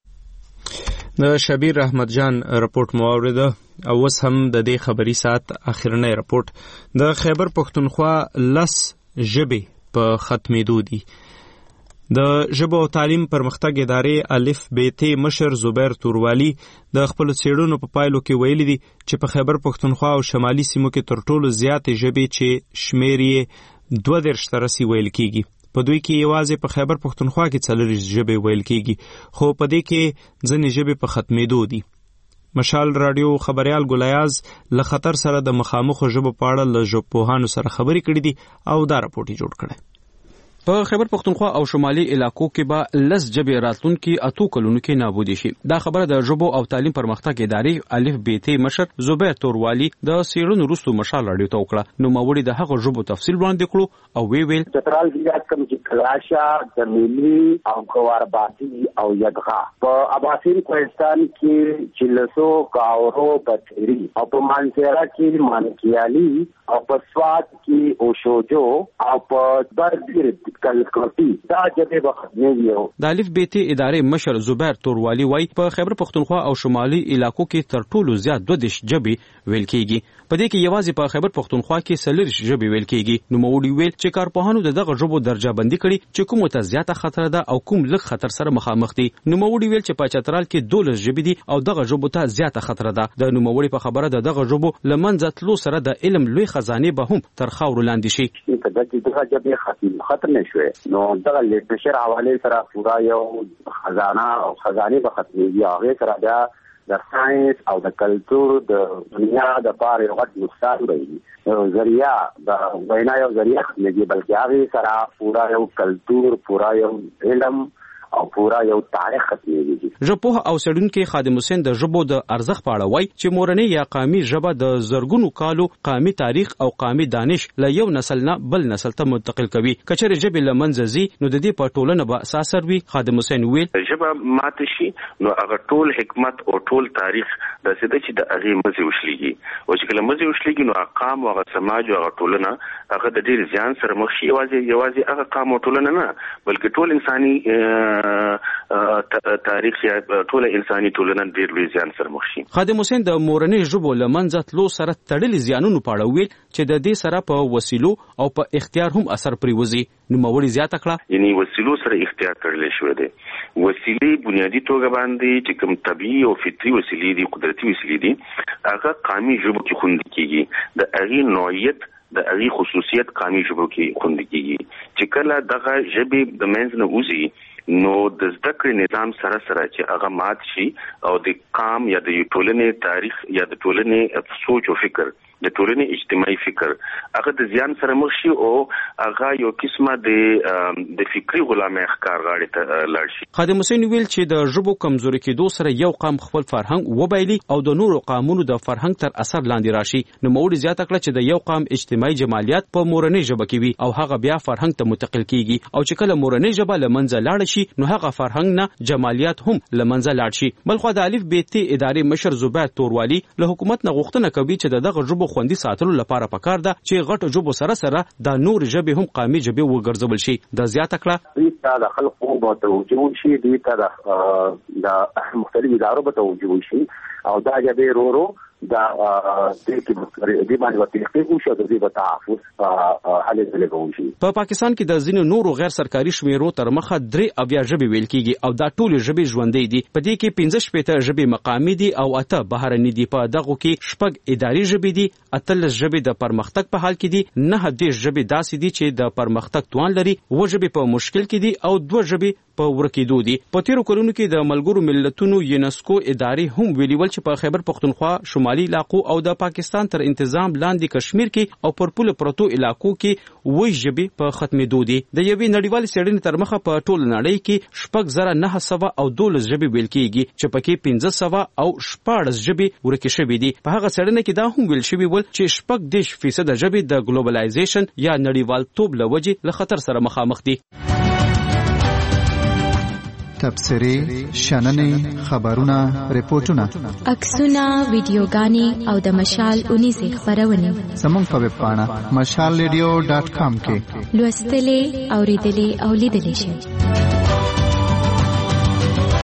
د شبیر احمد جان رپورت مواورده او وس هم د دې خبري سات اخرنی رپورت د خیبر پختونخوا لس ژبې په ختمېدو دي د ژبو او تعلیم پرمختګ ادارې الف ب ت مشر زبیر توروالی د خپل څېړنو په پایلو کې ویلي دي چې په خیبر پختونخوا او شمالي سیمو کې تر ټولو زیاتې ژبې چې شمیر یې 22 ته رسي ویل کیږي په دوی کې یوازې په خیبر پختونخوا کې 40 ژبې ویل کیږي خو په دې کې ځینې ژبې په ختمېدو دي مشال رادیو خبريال ګولیاز له خطر سره د مخامخ ژبو په اړه له ژبپوهانو سره خبرې کړې دي او دا راپورټ جوړ کړی په خیبر پختونخوا او شمالي علاقو کې به لس جبې راتلونکي اتو کلونو کې نابودي شي دا خبره د ژبو او تعلیم پرمختګ ادارې الف ب ت مشر زبیر توروالی د سیرونو رستو مشال رادیو ته وکړه نو موري د هغه ژبو تفصیل وړاندې کړو او ویل چترال ضلع کم چې کلاشا زمینی او کوارباتی او یدغا په اباسین کوهستان کې چلسو کاورو پتری او په مانسیرا کې مانکیالی او په سواد کې اوشوجو او په بربیر دا جبه وخت نه یو د الف ب ت ادارې مشر زبیر توروالی وای په خیبر پختونخوا او شمالي علاقو کې تر ټولو زیات 12 جبې ویل کیږي په دې کې یوازې په خیبر پختونخوا کې 40 جبې ویل کیږي نو موړي ویل چې کارپوهانو دغه ژبو درجه بندي کړي چې کومه ته زیاته خطر ده او کوم لږ خطر سره مخامخ دي نو موړي ویل چې په چترال کې 12 جبې دي او دغه ژبو ته زیاته خطر ده د نو موړي په خبره ده دغه ژبو لمنځه تلو سره د علم لوی خزانه به هم تر خاور لاندې شي دغه جبې خطر نشوي نو دغه لیټریچر حواله سره پورا یو خزانه به ختمېږي هغه سره بیا د ساينس او د کلچر د دنیا د پاره یو غټ نقصان دی ذریعہ د وینا یو ذریعہ ختمېږي بلکې هغه سره پورا یو کلچر پورا یو علم او پورا یو تاریخ ختمېږي ژبپوه او څېړونکي خادم حسین د ژبو د ارزښت په اړه وایي چې مورنۍ یا قامي ژبه د زرګونو کالو قامي تاریخ او قامي دانش له یو نسل نه بل نسل ته منتقل کوي کچېرې ژبې له منځه ځي نو د دې په ټولنه به اساس وي خادم حسین ویل ژبه ماته شي نو هغه ټول حکمت او ټول تاریخ د سده چې د هغه مزي وشلېږي او چې کله مزي وشلېږي نو قام او سماج او ټولنه هغه د ډېر ځان سره مخ شي یوازې هغه قام او ټولنه نه بلکې ټول انساني تاریخ یا ټول انساني ټولنه ډېر لوی زیان سره مخ شي خادم حسین د مورنۍ ژبو لمنځه تلو سره تړلي زیانونو په اړه ویل چې د دې سره په وسیلو او په اختیار هم اثر پریوزي نو موړي زیاته کړه یعنی وسیلو سره اختیار تړل شوی دی وسیلې بنیادی توګه باندې چې کوم طبيعي او فطري وسیلې دي قدرتي وسیلې دي هغه قامي ژبو کې خوندي کیږي د هغه نوعیت د هغه خصوصیت قامي ژبو کې خوندي کیږي چې کله دغه ژبې د منځ نه وځي نو د زده کړې نظام سره چې هغه مات شي او د قام یا د ټولنې تاریخ یا د ټولنې سوچ او فکر د ټولنې اجتماعي فکر هغه د زیان سره مخ شي او هغه یو قسمه د فکری غلامۍ ښکار غاړې ته لاړ شي خادم حسین ویل چې د ژبو کمزوري کېدو سره یو قام خپل فرهنګ وبایلي او د نورو قامونو د فرهنګ تر اثر لاندې راشي نو موړي زیاته کړه چې د یو قام اجتماعي جمالیات په مورنۍ ژبه کې وي او هغه بیا فرهنګ ته منتقل کیږي او چې کله مورنۍ ژبه لمنځه لاړ شي نو هغه فرهنګ نه جمالیات هم لمنځه لاړ شي بلخو د الف ب ت ادارې مشر زبیر توروالی له حکومت نه غوښتنه کوي چې دغه ژبو خوندي ساتلو لپاره پکار ده چې غټ ژبو سره د نور ژبې هم قامي ژبې وګرځول شي د زیاته کړه دوی د خلکو به توجه شي دوی ته د مختلفو ادارو به توجه شي او دا ژبې ورو دا د کې باندې وتحقیق وشو د دې په تحفظ حالې دلګون شي. په پاکستان کې د ځینو نورو غیر سرکاري شمیرو تر مخه 3 ژبې ویل کیږي او دا ټول ژبې ژوندۍ دي. په دې کې 15 ژبې مقامي دي او 8 بهرني دي. په دغه کې 6 اداري ژبې دي، 18 ژبې د پرمختګ په حال کې دي، 9 ژبې داسې دي چې د پرمختګ توان لري، 2 ژبې په مشکل کې دي او 2 ژبې په ورکېدو دي. په تیرو کلونو کې د ملګرو ملتونو یونسکو ادارې هم ویلي ول چې په خیبر پختونخوا، شمالي علاقو او د پاکستان تر انتظام لاندې کشمیر کې او پر پوله پروتو علاقو کې 2 ژبې په ختمېدو دي. د یوې نړیوالې څېړنې تر مخه په ټول نړۍ کې 6,912 ژبې ویل کېږي چې پکې 1500 او 14 ژبې ورکې شوې دي. په هغه څېړنه کې دا هم ویل شوی ول چې 10% ژبې د ګلوبلایزیشن یا نړیوالتوب له وجې له خطر سره مخامخ دي. تبصرې، شننې، خبرونه، ریپورتونه، عکسونه، ویډیوګانې او د مشال 19 خبرونه زموږ په ویب پاڼه mashalradio.com کې لوستلې، اوریدلې او لیدلې شئ.